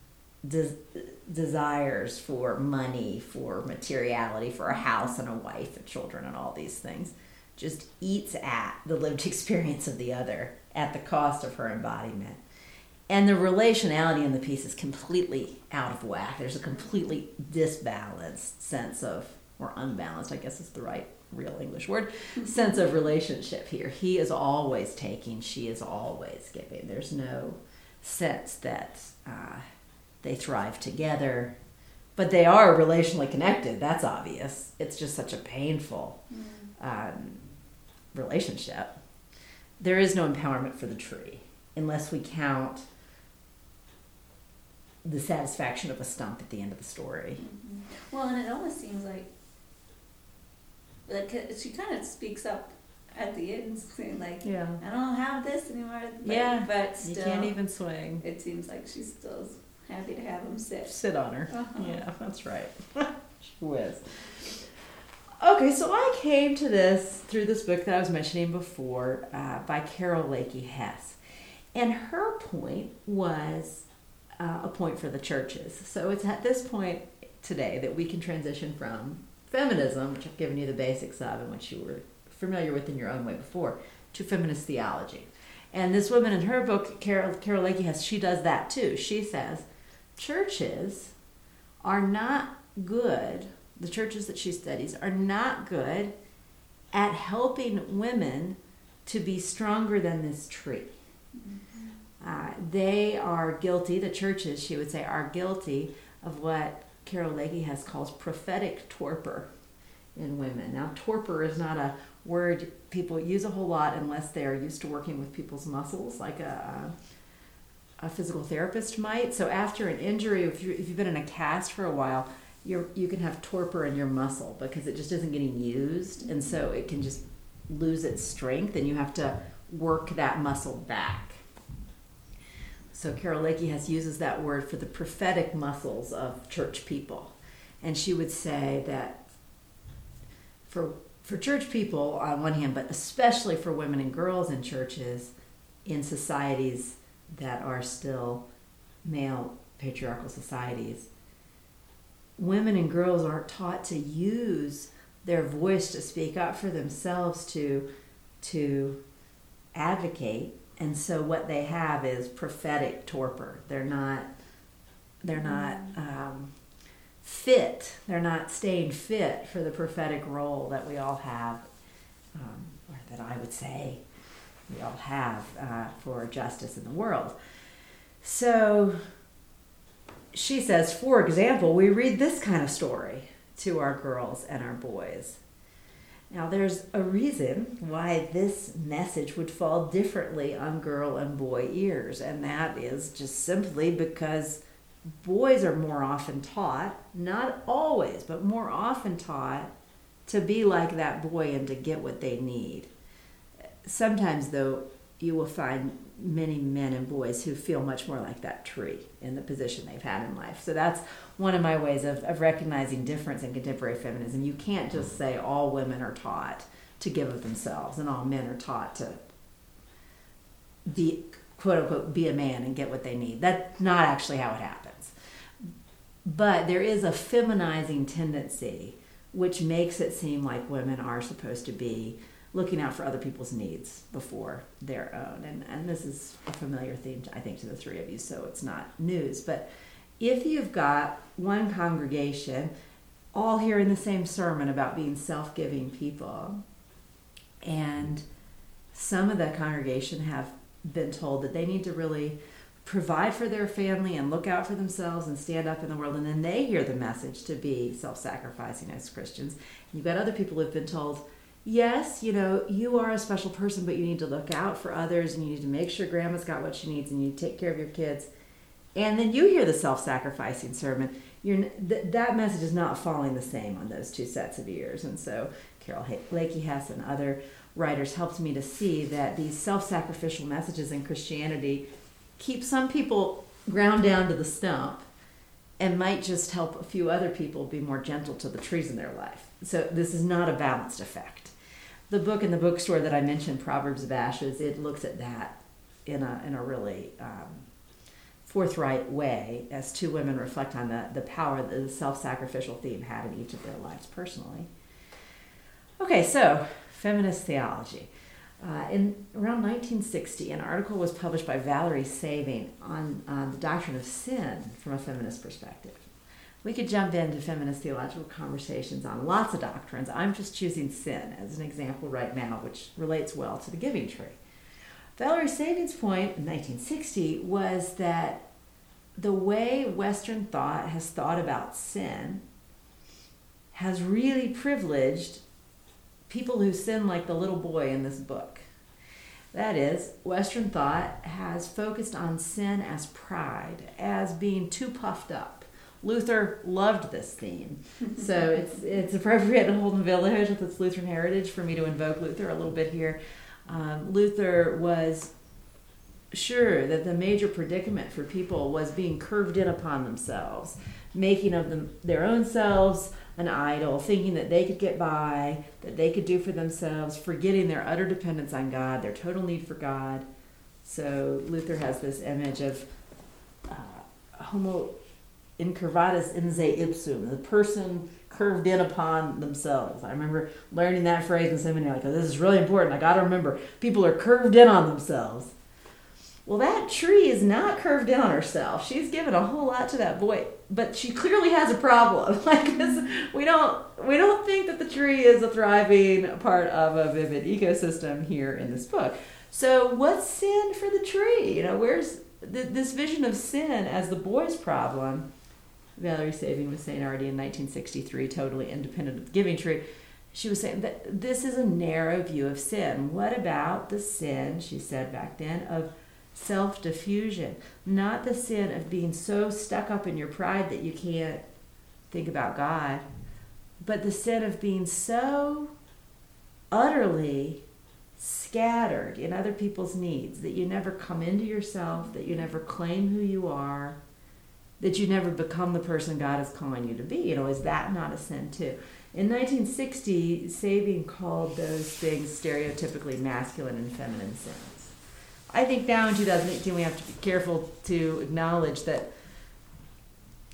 desires for money, for materiality, for a house and a wife and children and all these things just eats at the lived experience of the other at the cost of her embodiment. And the relationality in the piece is completely out of whack. There's a completely disbalanced sense of, or unbalanced, I guess is the right real English word, sense of relationship here. He is always taking, she is always giving. There's no sense that they thrive together, but they are relationally connected. That's obvious. It's just such a painful relationship. There is no empowerment for the tree unless we count the satisfaction of a stump at the end of the story. Mm-hmm. Well, and it almost seems like she kind of speaks up at the end, saying like, Yeah. I don't have this anymore. But, Yeah, but still, you can't even swing. It seems like she's still happy to have him sit. Sit on her. Uh-huh. Yeah, that's right. She whiz. Okay, so I came to this through this book that I was mentioning before by Carol Lakey Hess. And her point was a point for the churches. So it's at this point today that we can transition from feminism, which I've given you the basics of and which you were familiar with in your own way before, to feminist theology. And this woman in her book, Carol Lakey Hess, she does that too. She says churches are not good, the churches that she studies are not good at helping women to be stronger than this tree. They are guilty, the churches, she would say, are guilty of what Carol Lakey Hess calls prophetic torpor in women. Now, torpor is not a word people use a whole lot unless they are used to working with people's muscles, like a physical therapist might. So after an injury, if you've been in a cast for a while, you can have torpor in your muscle because it just isn't getting used, and so it can just lose its strength, and you have to work that muscle back. So Carol Lakey Hess uses that word for the prophetic muscles of church people. And she would say that for church people on one hand, but especially for women and girls in churches, in societies that are still male patriarchal societies, women and girls aren't taught to use their voice to speak up for themselves, to advocate, and so what they have is prophetic torpor. They're not fit. They're not staying fit for the prophetic role that we all have, or that I would say we all have for justice in the world. So she says, for example, we read this kind of story to our girls and our boys. Now, there's a reason why this message would fall differently on girl and boy ears, and that is just simply because boys are more often taught, not always, but more often taught to be like that boy and to get what they need. Sometimes, though, you will find many men and boys who feel much more like that tree in the position they've had in life. So that's one of my ways of recognizing difference in contemporary feminism. You can't just say all women are taught to give of themselves and all men are taught to be, quote unquote, be a man and get what they need. That's not actually how it happens. But there is a feminizing tendency which makes it seem like women are supposed to be looking out for other people's needs before their own. And this is a familiar theme, I think, to the three of you, so it's not news. But if you've got one congregation all hearing the same sermon about being self-giving people, and some of the congregation have been told that they need to really provide for their family and look out for themselves and stand up in the world, and then they hear the message to be self-sacrificing as Christians. And you've got other people who've been told, yes, you are a special person, but you need to look out for others, and you need to make sure grandma's got what she needs, and you take care of your kids. And then you hear the self-sacrificing sermon. That message is not falling the same on those two sets of ears. And so Carol Lakey Hess and other writers helped me to see that these self-sacrificial messages in Christianity keep some people ground down to the stump and might just help a few other people be more gentle to the trees in their life. So this is not a balanced effect. The book in the bookstore that I mentioned, Proverbs of Ashes, it looks at that in a really forthright way as two women reflect on the power that the self-sacrificial theme had in each of their lives personally. Okay, so feminist theology. In around 1960, an article was published by Valerie Saving on the doctrine of sin from a feminist perspective. We could jump into feminist theological conversations on lots of doctrines. I'm just choosing sin as an example right now, which relates well to the giving tree. Valerie Saving's point in 1960 was that the way Western thought has thought about sin has really privileged people who sin like the little boy in this book. That is, Western thought has focused on sin as pride, as being too puffed up. Luther loved this theme. So it's appropriate in Holden Village with its Lutheran heritage for me to invoke Luther a little bit here. Luther was sure that the major predicament for people was being curved in upon themselves, making of them their own selves an idol, thinking that they could get by, that they could do for themselves, forgetting their utter dependence on God, their total need for God. So Luther has this image of homo incurvatus in se ipsum, the person curved in upon themselves. I remember learning that phrase in seminary, like, oh, this is really important. I got to remember, people are curved in on themselves. Well, that tree is not curved in on herself. She's given a whole lot to that boy, but she clearly has a problem. Like this, we don't think that the tree is a thriving part of a vivid ecosystem here in this book. So, what's sin for the tree? Where's this vision of sin as the boy's problem? Valerie Saving was saying already in 1963, totally independent of the giving tree. She was saying that this is a narrow view of sin. What about the sin, she said back then, of self-diffusion? Not the sin of being so stuck up in your pride that you can't think about God, but the sin of being so utterly scattered in other people's needs that you never come into yourself, that you never claim who you are, that you never become the person God is calling you to be. Is that not a sin too? In 1960, Saving called those things stereotypically masculine and feminine sins. I think now in 2018 we have to be careful to acknowledge that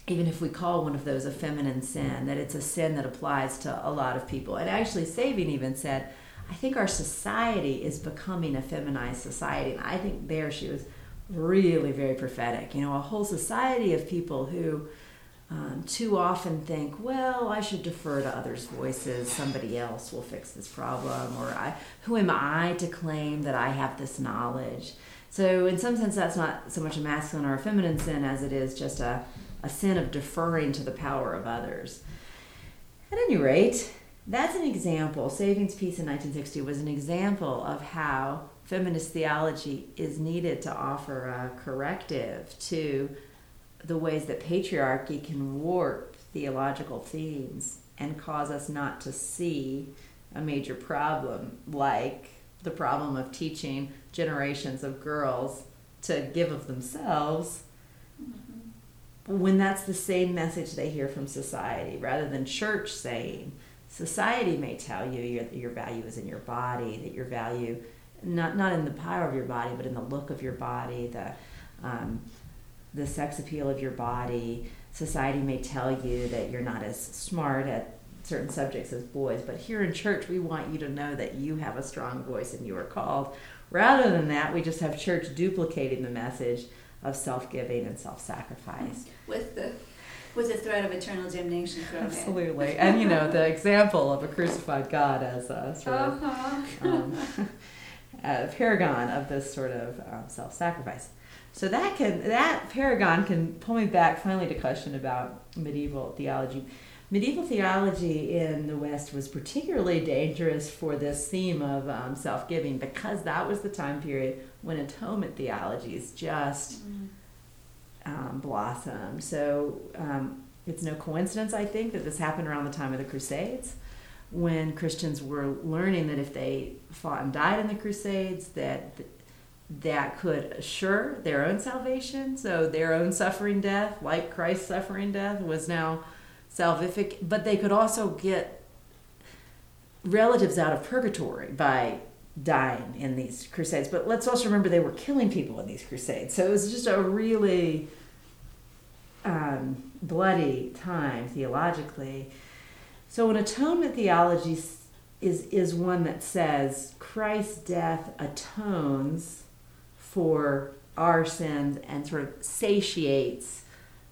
even if we call one of those a feminine sin, that it's a sin that applies to a lot of people. And actually, Sabine even said, I think our society is becoming a feminized society. And I think there she was really very prophetic. A whole society of people who too often think, well, I should defer to others' voices. Somebody else will fix this problem. Or who am I to claim that I have this knowledge? So in some sense, that's not so much a masculine or a feminine sin as it is just a sin of deferring to the power of others. At any rate, that's an example. Saving's Peace in 1960 was an example of how feminist theology is needed to offer a corrective to the ways that patriarchy can warp theological themes and cause us not to see a major problem, like the problem of teaching generations of girls to give of themselves when that's the same message they hear from society, rather than church saying, society may tell you your value is in your body, that your value, not in the power of your body, but in the look of your body, the sex appeal of your body. Society may tell you that you're not as smart at certain subjects as boys, but here in church we want you to know that you have a strong voice and you are called. Rather than that, we just have church duplicating the message of self-giving and self-sacrifice. With the threat of eternal damnation thrown in. Absolutely. And the example of a crucified God as a sort of a paragon of this sort of self-sacrifice. So that paragon can pull me back finally to question about medieval theology. Medieval theology in the West was particularly dangerous for this theme of self-giving, because that was the time period when atonement theologies just blossomed. So it's no coincidence, I think, that this happened around the time of the Crusades, when Christians were learning that if they fought and died in the Crusades, that could assure their own salvation. So their own suffering death, like Christ's suffering death, was now salvific, but they could also get relatives out of purgatory by dying in these crusades. But let's also remember they were killing people in these crusades. So it was just a really bloody time theologically. So an atonement theology is one that says Christ's death atones for our sins and sort of satiates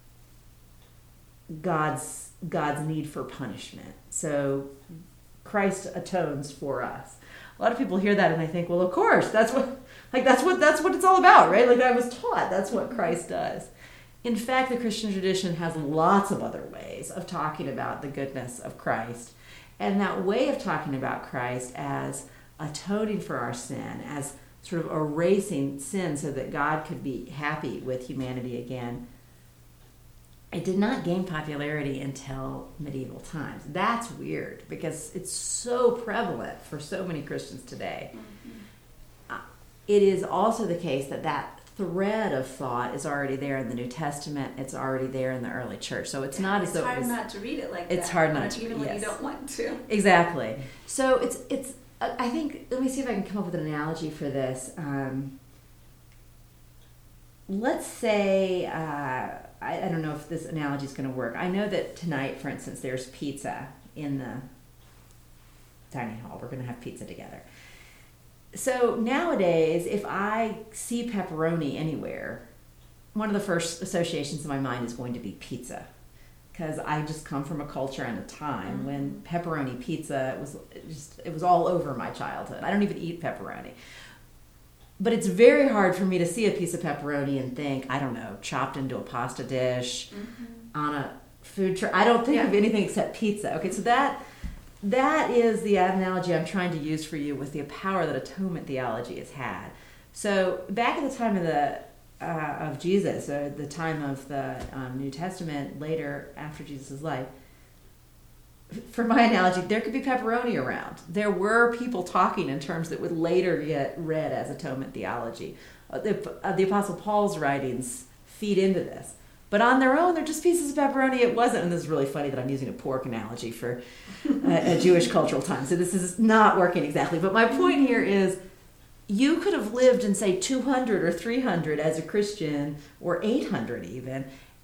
God's need for punishment. So Christ atones for us. A lot of people hear that and they think, well, of course, that's what it's all about, right? Like I was taught, that's what Christ does. In fact, the Christian tradition has lots of other ways of talking about the goodness of Christ. And that way of talking about Christ as atoning for our sin, as sort of erasing sin so that God could be happy with humanity again, it did not gain popularity until medieval times. That's weird because it's so prevalent for so many Christians today. It is also the case that thread of thought is already there in the New Testament. It's already there in the early church. So it's not as though it's hard not to read it like that. It's hard not to, even when you don't want to. Exactly. So it's. I think. Let me see if I can come up with an analogy for this. Let's say. I don't know if this analogy is going to work. I know that tonight, for instance, there's pizza in the dining hall. We're going to have pizza together. So nowadays, if I see pepperoni anywhere, one of the first associations in my mind is going to be pizza. Because I just come from a culture and a time when pepperoni pizza it was all over my childhood. I don't even eat pepperoni. But it's very hard for me to see a piece of pepperoni and think, I don't know, chopped into a pasta dish on a food truck. I don't think of anything except pizza. Okay, so that is the analogy I'm trying to use for you with the power that atonement theology has had. So back at the time of Jesus, or the time of the New Testament, later after Jesus' life, for my analogy, there could be pepperoni around. There were people talking in terms that would later get read as atonement theology. The Apostle Paul's writings feed into this. But on their own, they're just pieces of pepperoni. It wasn't, and this is really funny that I'm using a pork analogy for a Jewish cultural time, so this is not working exactly. But my point here is, you could have lived in, say, 200 or 300 as a Christian, or 800 even,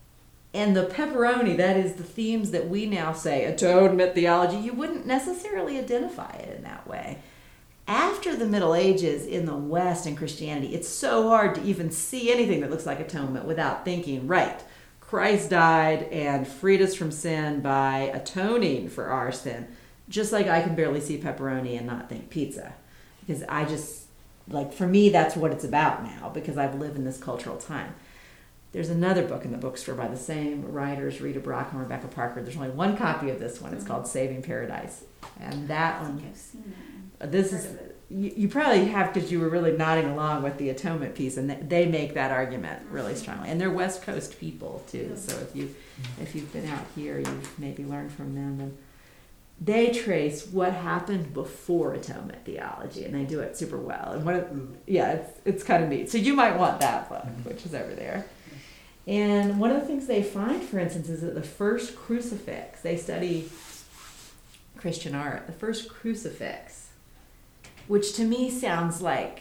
And the pepperoni, that is the themes that we now say, atonement theology, you wouldn't necessarily identify it in that way. After the Middle Ages in the West and Christianity, it's so hard to even see anything that looks like atonement without thinking, right, Christ died and freed us from sin by atoning for our sin. Just like I can barely see pepperoni and not think pizza. Because I just, like, for me, that's what it's about now, because I've lived in this cultural time. There's another book in the bookstore by the same writers, Rita Brock and Rebecca Parker. There's only one copy of this one. It's called Saving Paradise. And that one, I've seen that. this is, you probably have, because you were really nodding along with the atonement piece, and they make that argument really strongly. And they're West Coast people too, so if you've been out here, you've maybe learned from them. And they trace what happened before atonement theology, and they do it super well. And it's kind of neat. So you might want that book, which is over there. And one of the things they find, for instance, is that the first crucifix, they study Christian art, the first crucifix, which to me sounds like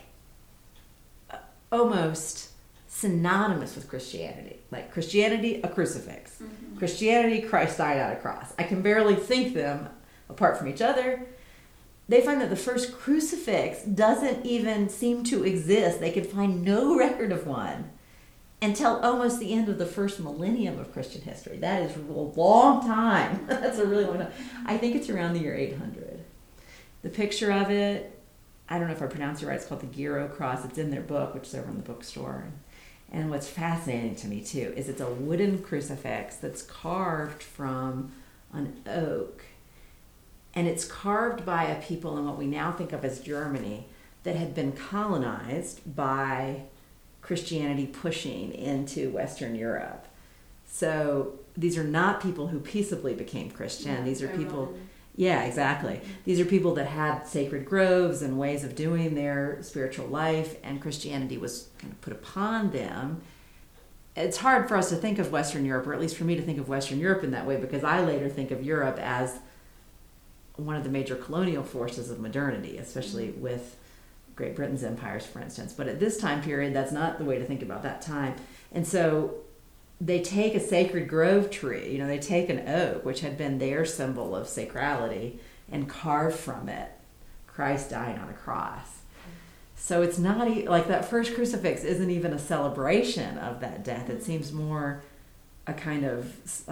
almost synonymous with Christianity. Like Christianity, a crucifix. Mm-hmm. Christianity, Christ died on a cross. I can barely think them apart from each other. They find that the first crucifix doesn't even seem to exist. They could find no record of one until almost the end of the first millennium of Christian history. That is a long time. That's a really long time. I think it's around the year 800. The picture of it, I don't know if I pronounced it right, it's called the Giro Cross. It's in their book, which is over in the bookstore. And what's fascinating to me, too, is it's a wooden crucifix that's carved from an oak. And it's carved by a people in what we now think of as Germany that had been colonized by Christianity pushing into Western Europe. So these are not people who peaceably became Christian. These are people, yeah, exactly. These are people that had sacred groves and ways of doing their spiritual life, and Christianity was kind of put upon them. It's hard for us to think of Western Europe, or at least for me to think of Western Europe in that way, because I later think of Europe as one of the major colonial forces of modernity, especially with Great Britain's empires, for instance. But at this time period, that's not the way to think about that time. And so they take a sacred grove tree, they take an oak, which had been their symbol of sacrality, and carve from it Christ dying on a cross. So it's not like that first crucifix isn't even a celebration of that death. It seems more a kind of,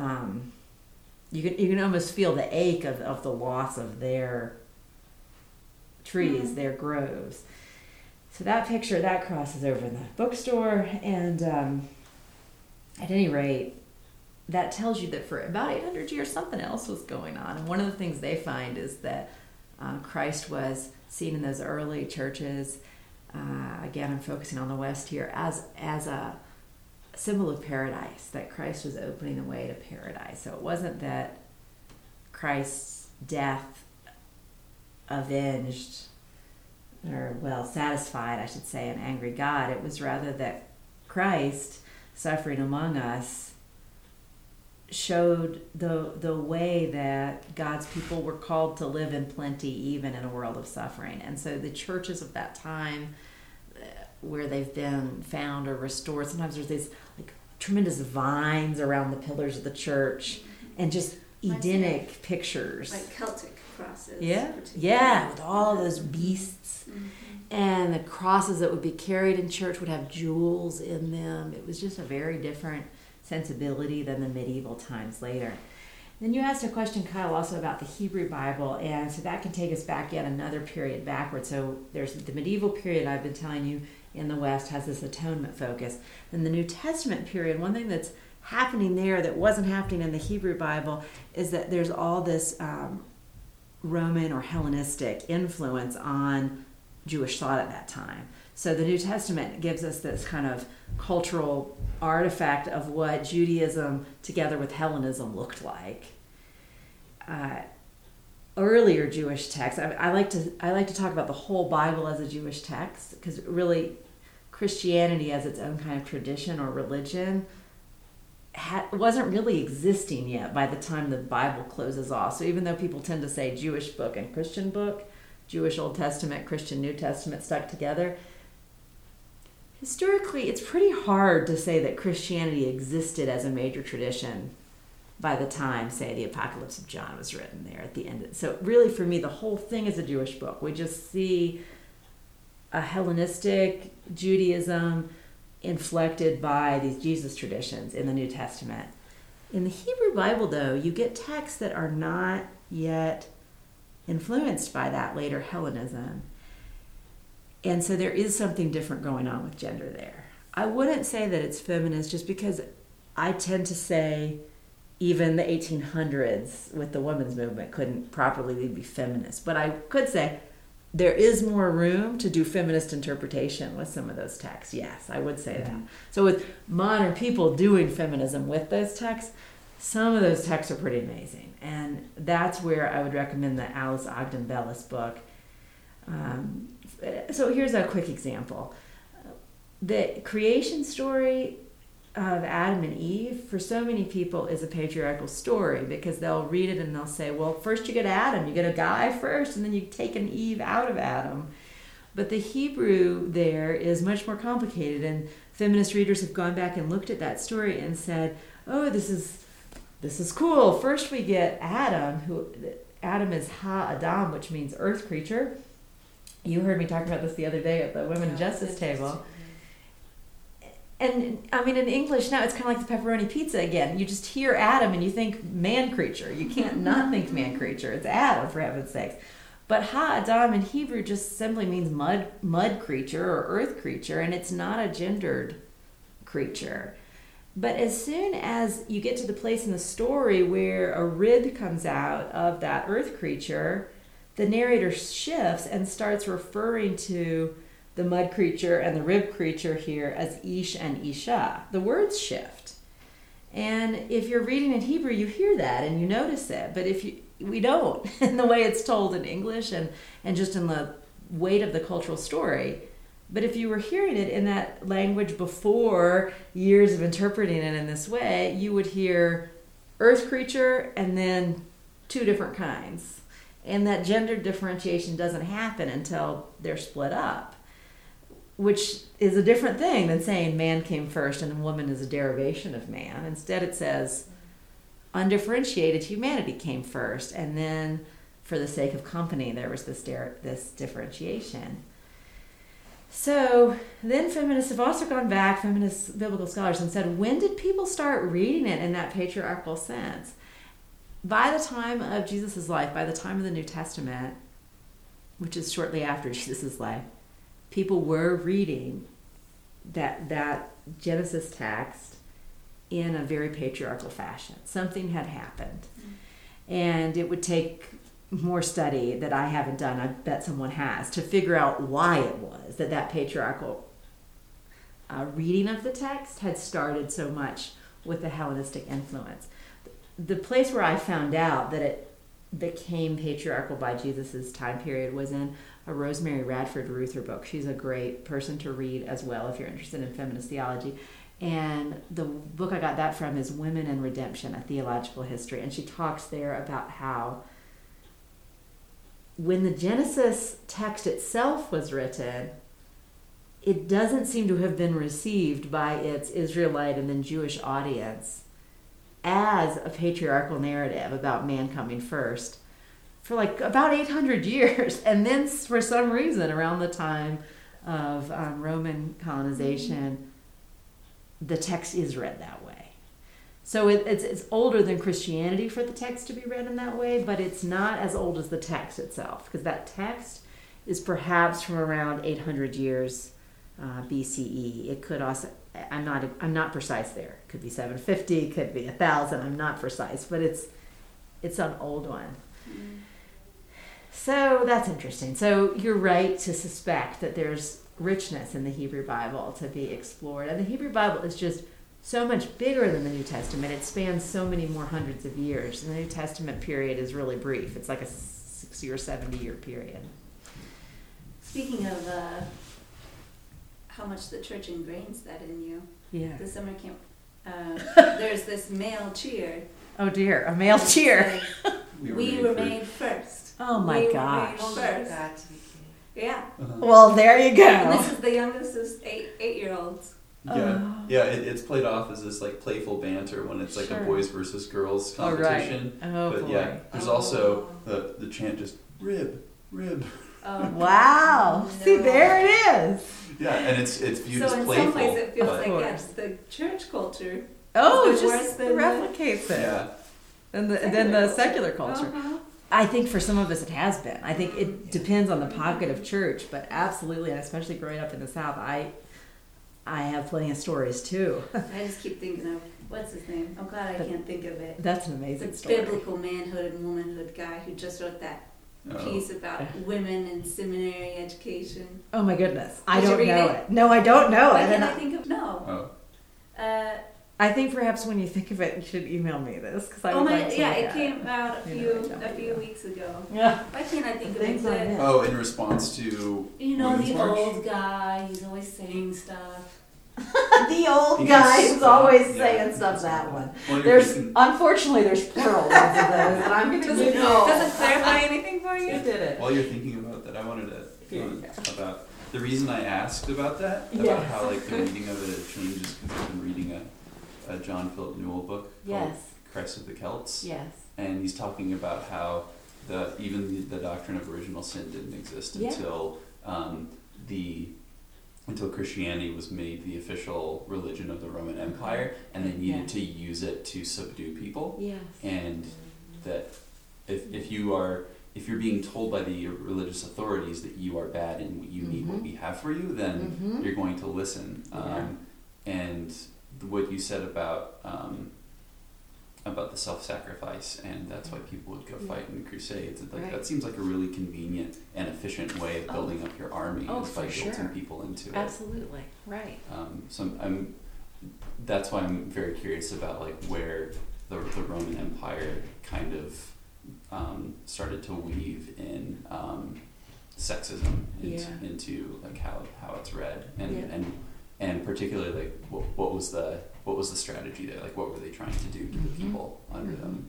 you can almost feel the ache of the loss of their trees, their groves. So that picture, that cross is over in the bookstore, and at any rate, that tells you that for about 800 years something else was going on. And one of the things they find is that Christ was seen in those early churches, again I'm focusing on the West here, as a symbol of paradise, that Christ was opening the way to paradise. So it wasn't that Christ's death avenged, or satisfied, I should say, an angry God. It was rather that Christ, suffering among us, showed the way that God's people were called to live in plenty even in a world of suffering. And so the churches of that time, where they've been found or restored, sometimes there's these like tremendous vines around the pillars of the church, and just Edenic pictures. Like Celtic crosses. Yeah, with all those beasts. Mm-hmm. And the crosses that would be carried in church would have jewels in them. It was just a very different sensibility than the medieval times later. Then you asked a question, Kyle, also about the Hebrew Bible, and so that can take us back yet another period backward. So there's the medieval period I've been telling you in the West has this atonement focus. Then the New Testament period, one thing that's happening there that wasn't happening in the Hebrew Bible is that there's all this Roman or Hellenistic influence on Jewish thought at that time. So the New Testament gives us this kind of cultural artifact of what Judaism together with Hellenism looked like. Earlier Jewish texts, I like to talk about the whole Bible as a Jewish text, because really Christianity as its own kind of tradition or religion wasn't really existing yet by the time the Bible closes off. So even though people tend to say Jewish book and Christian book, Jewish Old Testament, Christian New Testament stuck together, historically, it's pretty hard to say that Christianity existed as a major tradition by the time, say, the Apocalypse of John was written there at the end. So really, for me, the whole thing is a Jewish book. We just see a Hellenistic Judaism inflected by these Jesus traditions in the New Testament. In the Hebrew Bible, though, you get texts that are not yet influenced by that later Hellenism. And so there is something different going on with gender there. I wouldn't say that it's feminist just because I tend to say even the 1800s with the women's movement couldn't properly be feminist. But I could say there is more room to do feminist interpretation with some of those texts. Yes, I would say that. So with modern people doing feminism with those texts, some of those texts are pretty amazing. And that's where I would recommend the Alice Ogden Bellis book. So here's a quick example. The creation story of Adam and Eve, for so many people, is a patriarchal story because they'll read it and they'll say, well, first you get Adam, you get a guy first, and then you take an Eve out of Adam. But the Hebrew there is much more complicated, and feminist readers have gone back and looked at that story and said, oh, this is cool. First we get Adam, Adam is Ha-Adam, which means earth creature. You heard me talk about this the other day at the Women Justice table. And I mean, in English now, it's kind of like the pepperoni pizza again. You just hear Adam and you think man creature. You can't not think man creature. It's Adam, for heaven's sakes. But Ha-Adam in Hebrew just simply means mud creature or earth creature, and it's not a gendered creature. But as soon as you get to the place in the story where a rib comes out of that earth creature, the narrator shifts and starts referring to the mud creature and the rib creature here as Ish and Isha. The words shift. And if you're reading in Hebrew, you hear that and you notice it. But we don't, in the way it's told in English and just in the weight of the cultural story. But if you were hearing it in that language before years of interpreting it in this way, you would hear earth creature and then two different kinds. And that gender differentiation doesn't happen until they're split up, which is a different thing than saying man came first and woman is a derivation of man. Instead it says undifferentiated humanity came first, and then for the sake of company there was this differentiation. So then feminists have also gone back, feminist biblical scholars, and said, when did people start reading it in that patriarchal sense? By the time of Jesus' life, by the time of the New Testament, which is shortly after Jesus' life, people were reading that Genesis text in a very patriarchal fashion. Something had happened. And it would take more study that I haven't done, I bet someone has, to figure out why it was that patriarchal reading of the text had started so much with the Hellenistic influence. The place where I found out that it became patriarchal by Jesus' time period was in a Rosemary Radford Ruther book. She's a great person to read as well if you're interested in feminist theology. And the book I got that from is Women and Redemption, A Theological History. And she talks there about how when the Genesis text itself was written, it doesn't seem to have been received by its Israelite and then Jewish audience as a patriarchal narrative about man coming first for like about 800 years. And then for some reason around the time of Roman colonization, the text is read that way. So it's older than Christianity for the text to be read in that way, but it's not as old as the text itself, because that text is perhaps from around 800 years BCE. It could also, I'm not precise there. It could be 750, could be 1000. I'm not precise, but it's an old one. So that's interesting. So you're right to suspect that there's richness in the Hebrew Bible to be explored, and the Hebrew Bible is just so much bigger than the New Testament. It spans so many more hundreds of years. And the New Testament period is really brief. It's like a 60 or 70 year period. Speaking of how much the church ingrains that in you, the summer camp, there's this male cheer. Oh dear, a male cheer. We were made first. Oh my gosh. First. Yeah. Well, there you And go. this is the youngest is 8-year-olds. Yeah, it's played off as this like playful banter when it's like Sure. a boys versus girls Oh, right. competition. Oh, But boy. yeah, there's also the chant just rib. Oh. Wow. See, there it is. Yeah, and it's viewed So as in playful. some ways it feels but- like course. yes, the church culture. Oh, Is it it worse just than the- replicates it. Yeah, And then Secular the culture. secular culture. Uh-huh. I think for some of us it has been. I think it depends on the pocket of church, but absolutely, and especially growing up in the South, I have plenty of stories too. I just keep thinking of what's his name? Oh God, I can't think of it. That's an The amazing story. biblical manhood and womanhood guy who just wrote that Oh. piece about women in seminary education. Oh my goodness, I Did you don't read know it? it. No, I don't know Why it. can't And I think of no? Oh. I think perhaps when you think of it, you should email me this because I Oh would my, like to yeah, look it at came out a You few know, I don't know. weeks ago. Yeah. Why can't I think of Things it? I miss. Oh, in response to You know, Women's the March? old guy, he's always saying stuff. The old Because, guy who's always yeah. saying stuff. That one. Well, you're There's thinking- unfortunately there's plural ones of those, and I'm gonna Doesn't, give no. doesn't clarify anything for You you? did it. While you're thinking about that, I wanted to Here you comment about the reason I asked about that, about Yes. how like the reading of it changes because I've been reading a John Philip Newell book called Yes. Christ of the Celts, Yes. and he's talking about how even the doctrine of original sin didn't exist Yeah. until Christianity was made the official religion of the Roman Empire, and they needed Yeah. to use it to subdue people. Yes. And that if you're being told by the religious authorities that you are bad and you need what Mhm. we have for you, then Mhm. you're going to listen. Yeah. And what you said about the self-sacrifice, and that's why people would go fight in crusades. It's like Right. that seems like a really convenient and efficient way of building up your army Oh, is by for guilting sure. people into it. Absolutely. Right. That's why I'm very curious about like where the Roman Empire kind of started to weave in sexism into like how it's read and particularly like what was the strategy there, like what were they trying to do to the people under them.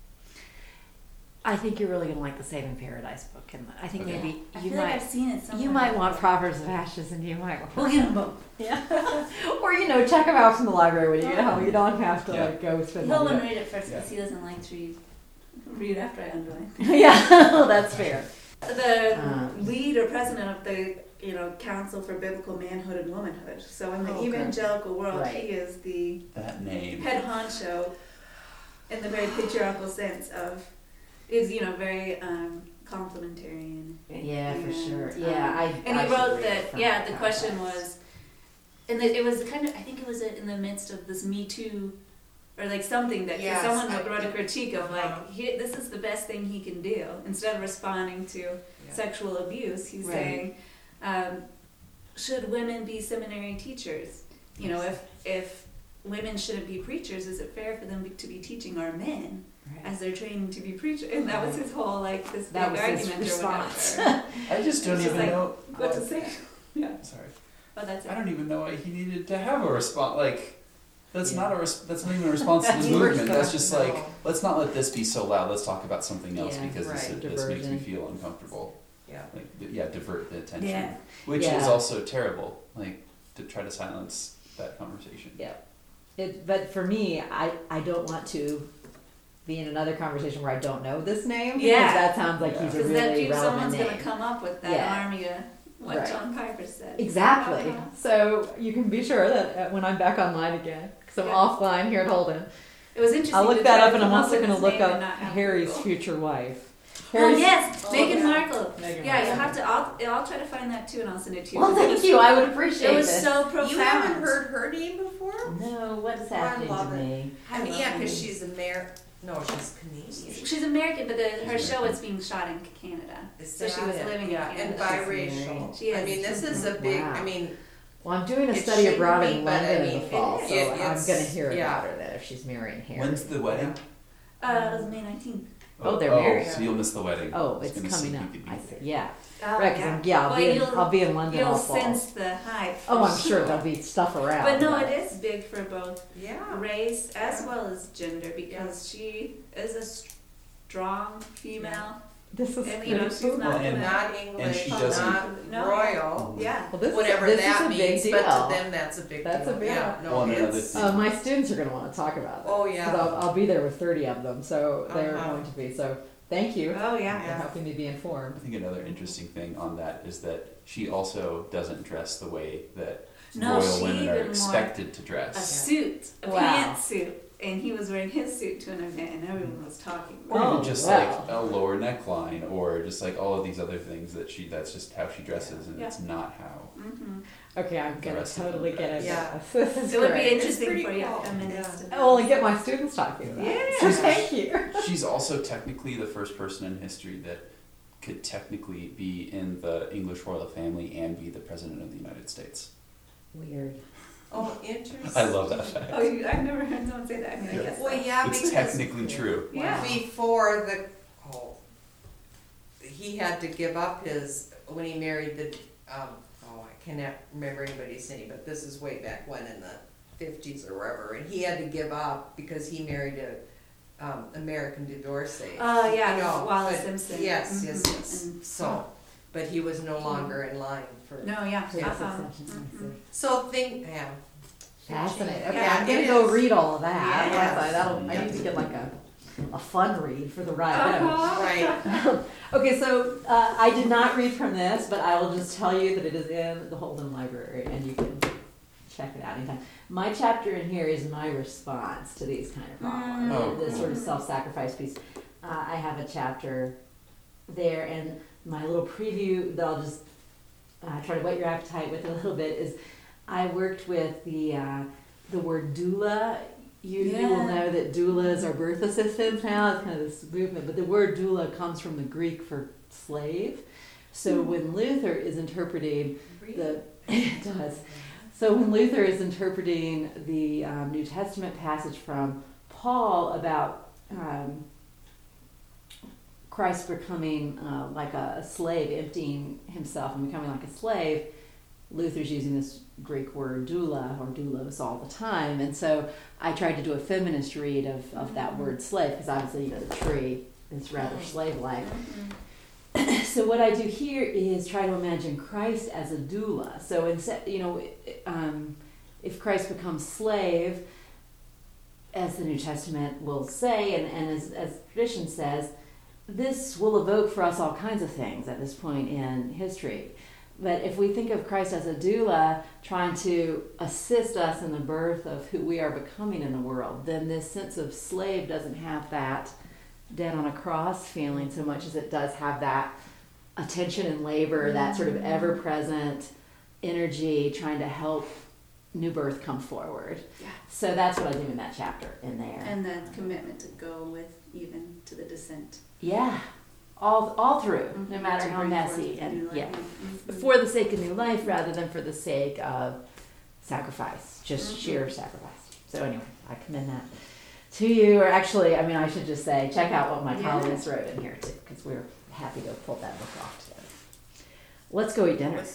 I think you're really going to like the Saving Paradise book, and I think Okay. maybe I you feel like might I've seen it somewhere. you might want Proverbs of Ashes, and you might want We'll get them both. yeah, or check them out from the library when you get home. You don't have to Yeah. like go spend He'll money. read it first because he doesn't like to read after I underline. Yeah, well, that's fair. The Um. lead or president of the Council for Biblical Manhood and Womanhood. So in the Okay. evangelical world, Right. he is the That name. head honcho in the very patriarchal sense of is very complementarian. Yeah, for And, sure. um, Yeah, And I he should wrote read it that. from Yeah, that the question context. was, and it was kind of. I think it was in the midst of this Me Too, or like something that Yes, someone I- wrote a critique of uh-huh. like, this is the best thing he can do. Instead of responding to sexual abuse, he's Right. saying, should women be seminary teachers? If women shouldn't be preachers, is it fair for them to be teaching our men Right. as they're training to be preachers? And that was his whole this That big was his argument response. or whatever. I just don't It's just even like, know what to say. Yeah. Sorry. Oh, that's it. I don't even know why he needed to have a response. Like, that's Yeah. that's not even a response to the That's movement. worse. That's just like, No. let's not let this be so loud. Let's talk about something else Yeah, because right. this makes me Diversion. feel uncomfortable. Yeah. Like, divert the attention, Yeah. which is Yeah. also terrible. Like, to try to silence that conversation. Yeah. But for me, I don't want to be in another conversation where I don't know this name. Yeah. Because that sounds like Yeah. he's a Because really relevant someone's name. going to come up with that Yeah. army of what Right. John Piper said. Exactly. Uh-huh. So you can be sure that when I'm back online again, because I'm Yeah. offline here at Holden, It was interesting. I'll look to that try up to and I'm come also with going to his look name and not up have Harry's Google. future wife. Oh Harry's- yes, Oh, Meghan yeah. Markle. Meghan Yeah, you Markle. have to. I'll try to find that too, and I'll send it to you. Well, thank you. I would appreciate It was this. so profound. You haven't heard her name before? No, what is I happening to love it. me? I mean, love yeah, her. because she's No, she's Canadian. She's American, but her She's show American. is being shot in Canada. Is So she that was it? living in yeah, and Canada. biracial. She I is. mean, this is a big. Wow. I mean, Well, I'm doing a It study shouldn't abroad be, in but I London in mean, the fall, it so is. I'm It's- going to hear yeah. about her then if she's marrying Harry. When's the wedding? It was May 19th. Oh, they're married. So you'll miss the wedding. Oh, I was it's gonna coming see up. who could be I there. see. Yeah. Oh, Right, 'cause I'll Well, be in, you'll- I'll be in London You'll all fall. sense the hype. Oh, for I'm sure there'll be stuff around. But no, it is big for both yeah. race as well as gender because she is a strong female This is And, you know, pretty she's cool. not And- gonna. Not English, she doesn't- not No. royal, Yeah. Well, this whatever this that is a big means, deal. but to them that's a big That's deal. a big Yeah, deal. no, Well, and another it's, thing- My students are going to want to talk about it. oh 'Cause yeah. I'll be there with 30 of them, so they're Uh-huh. going to be. So thank you Oh for yeah. helping me be I informed. think another interesting thing on that is that she also doesn't dress the way that No, royal she women are even wore expected to A dress. suit, a Wow. pantsuit, and he was wearing his suit to an event, and everyone was talking. Or Oh, even just wow. like a lower neckline, or just like all of these other things that's just how she dresses, and Yeah. it's not how. Mm-hmm. Okay, I'm The going to rest of totally them get are into Yeah. this. This is So it would be great. interesting pretty for you, cool. feminists. to know. Oh, and get my students talking about it. So Yeah. thank you. She's also technically the first person in history that could technically be in the English royal family and be the president of the United States. Weird. Oh, interesting. I love that fact. Oh, I've never heard someone say that. I mean, I Yeah. guess. Well, so. yeah, It's because technically true. Yeah. before he had to give up his, when he married the, I cannot remember anybody's name, but this is way back when in the 50s or wherever, and he had to give up because he married a American divorcee. Oh yeah, You know, Wallace but- Simpson. Yes, Mhm. yes. And- So, but he was no longer in line for. No, yeah. Yeah, Uh-huh. So yeah. Fascinating. Okay, Yeah, I'm going it to go is. read all of that. Yes. I need to get like a fun read for the ride home. Uh-huh. Right. Okay, so I did not read from this, but I will just tell you that it is in the Holden Library, and you can check it out anytime. My chapter in here is my response to these kind of problems, Oh, this cool. sort of self-sacrifice piece. I have a chapter there, and my little preview that I'll just try to whet your appetite with a little bit is I worked with the word doula. You will Yeah. know that doulas are birth assistants now. It's kind of this movement, but the word doula comes from the Greek for slave. So when Luther is interpreting it does. So when Luther is interpreting the New Testament passage from Paul about Christ becoming like a slave, emptying himself and becoming like a slave, Luther's using this Greek word doula or doulos all the time. And so I tried to do a feminist read of that word slave, because obviously, the tree is rather slave-like. So what I do here is try to imagine Christ as a doula. So instead, if Christ becomes slave, as the New Testament will say, and as tradition says, this will evoke for us all kinds of things at this point in history. But if we think of Christ as a doula trying to assist us in the birth of who we are becoming in the world, then this sense of slave doesn't have that dead on a cross feeling so much as it does have that attention and labor, that sort of ever-present energy trying to help new birth come forward. Yeah. So that's what I do in that chapter in there. And the commitment to go with even to the descent. Yeah, all through, no Mhm. matter To how bring messy, forth and new life. yeah, Mhm. for the sake of new life rather than for the sake of sacrifice, just sheer sacrifice. So anyway, I commend that to you. Or actually, I should just say, check out what my Yeah. colleagues wrote in here too, because we're happy to pull that book off together. Let's go eat dinner.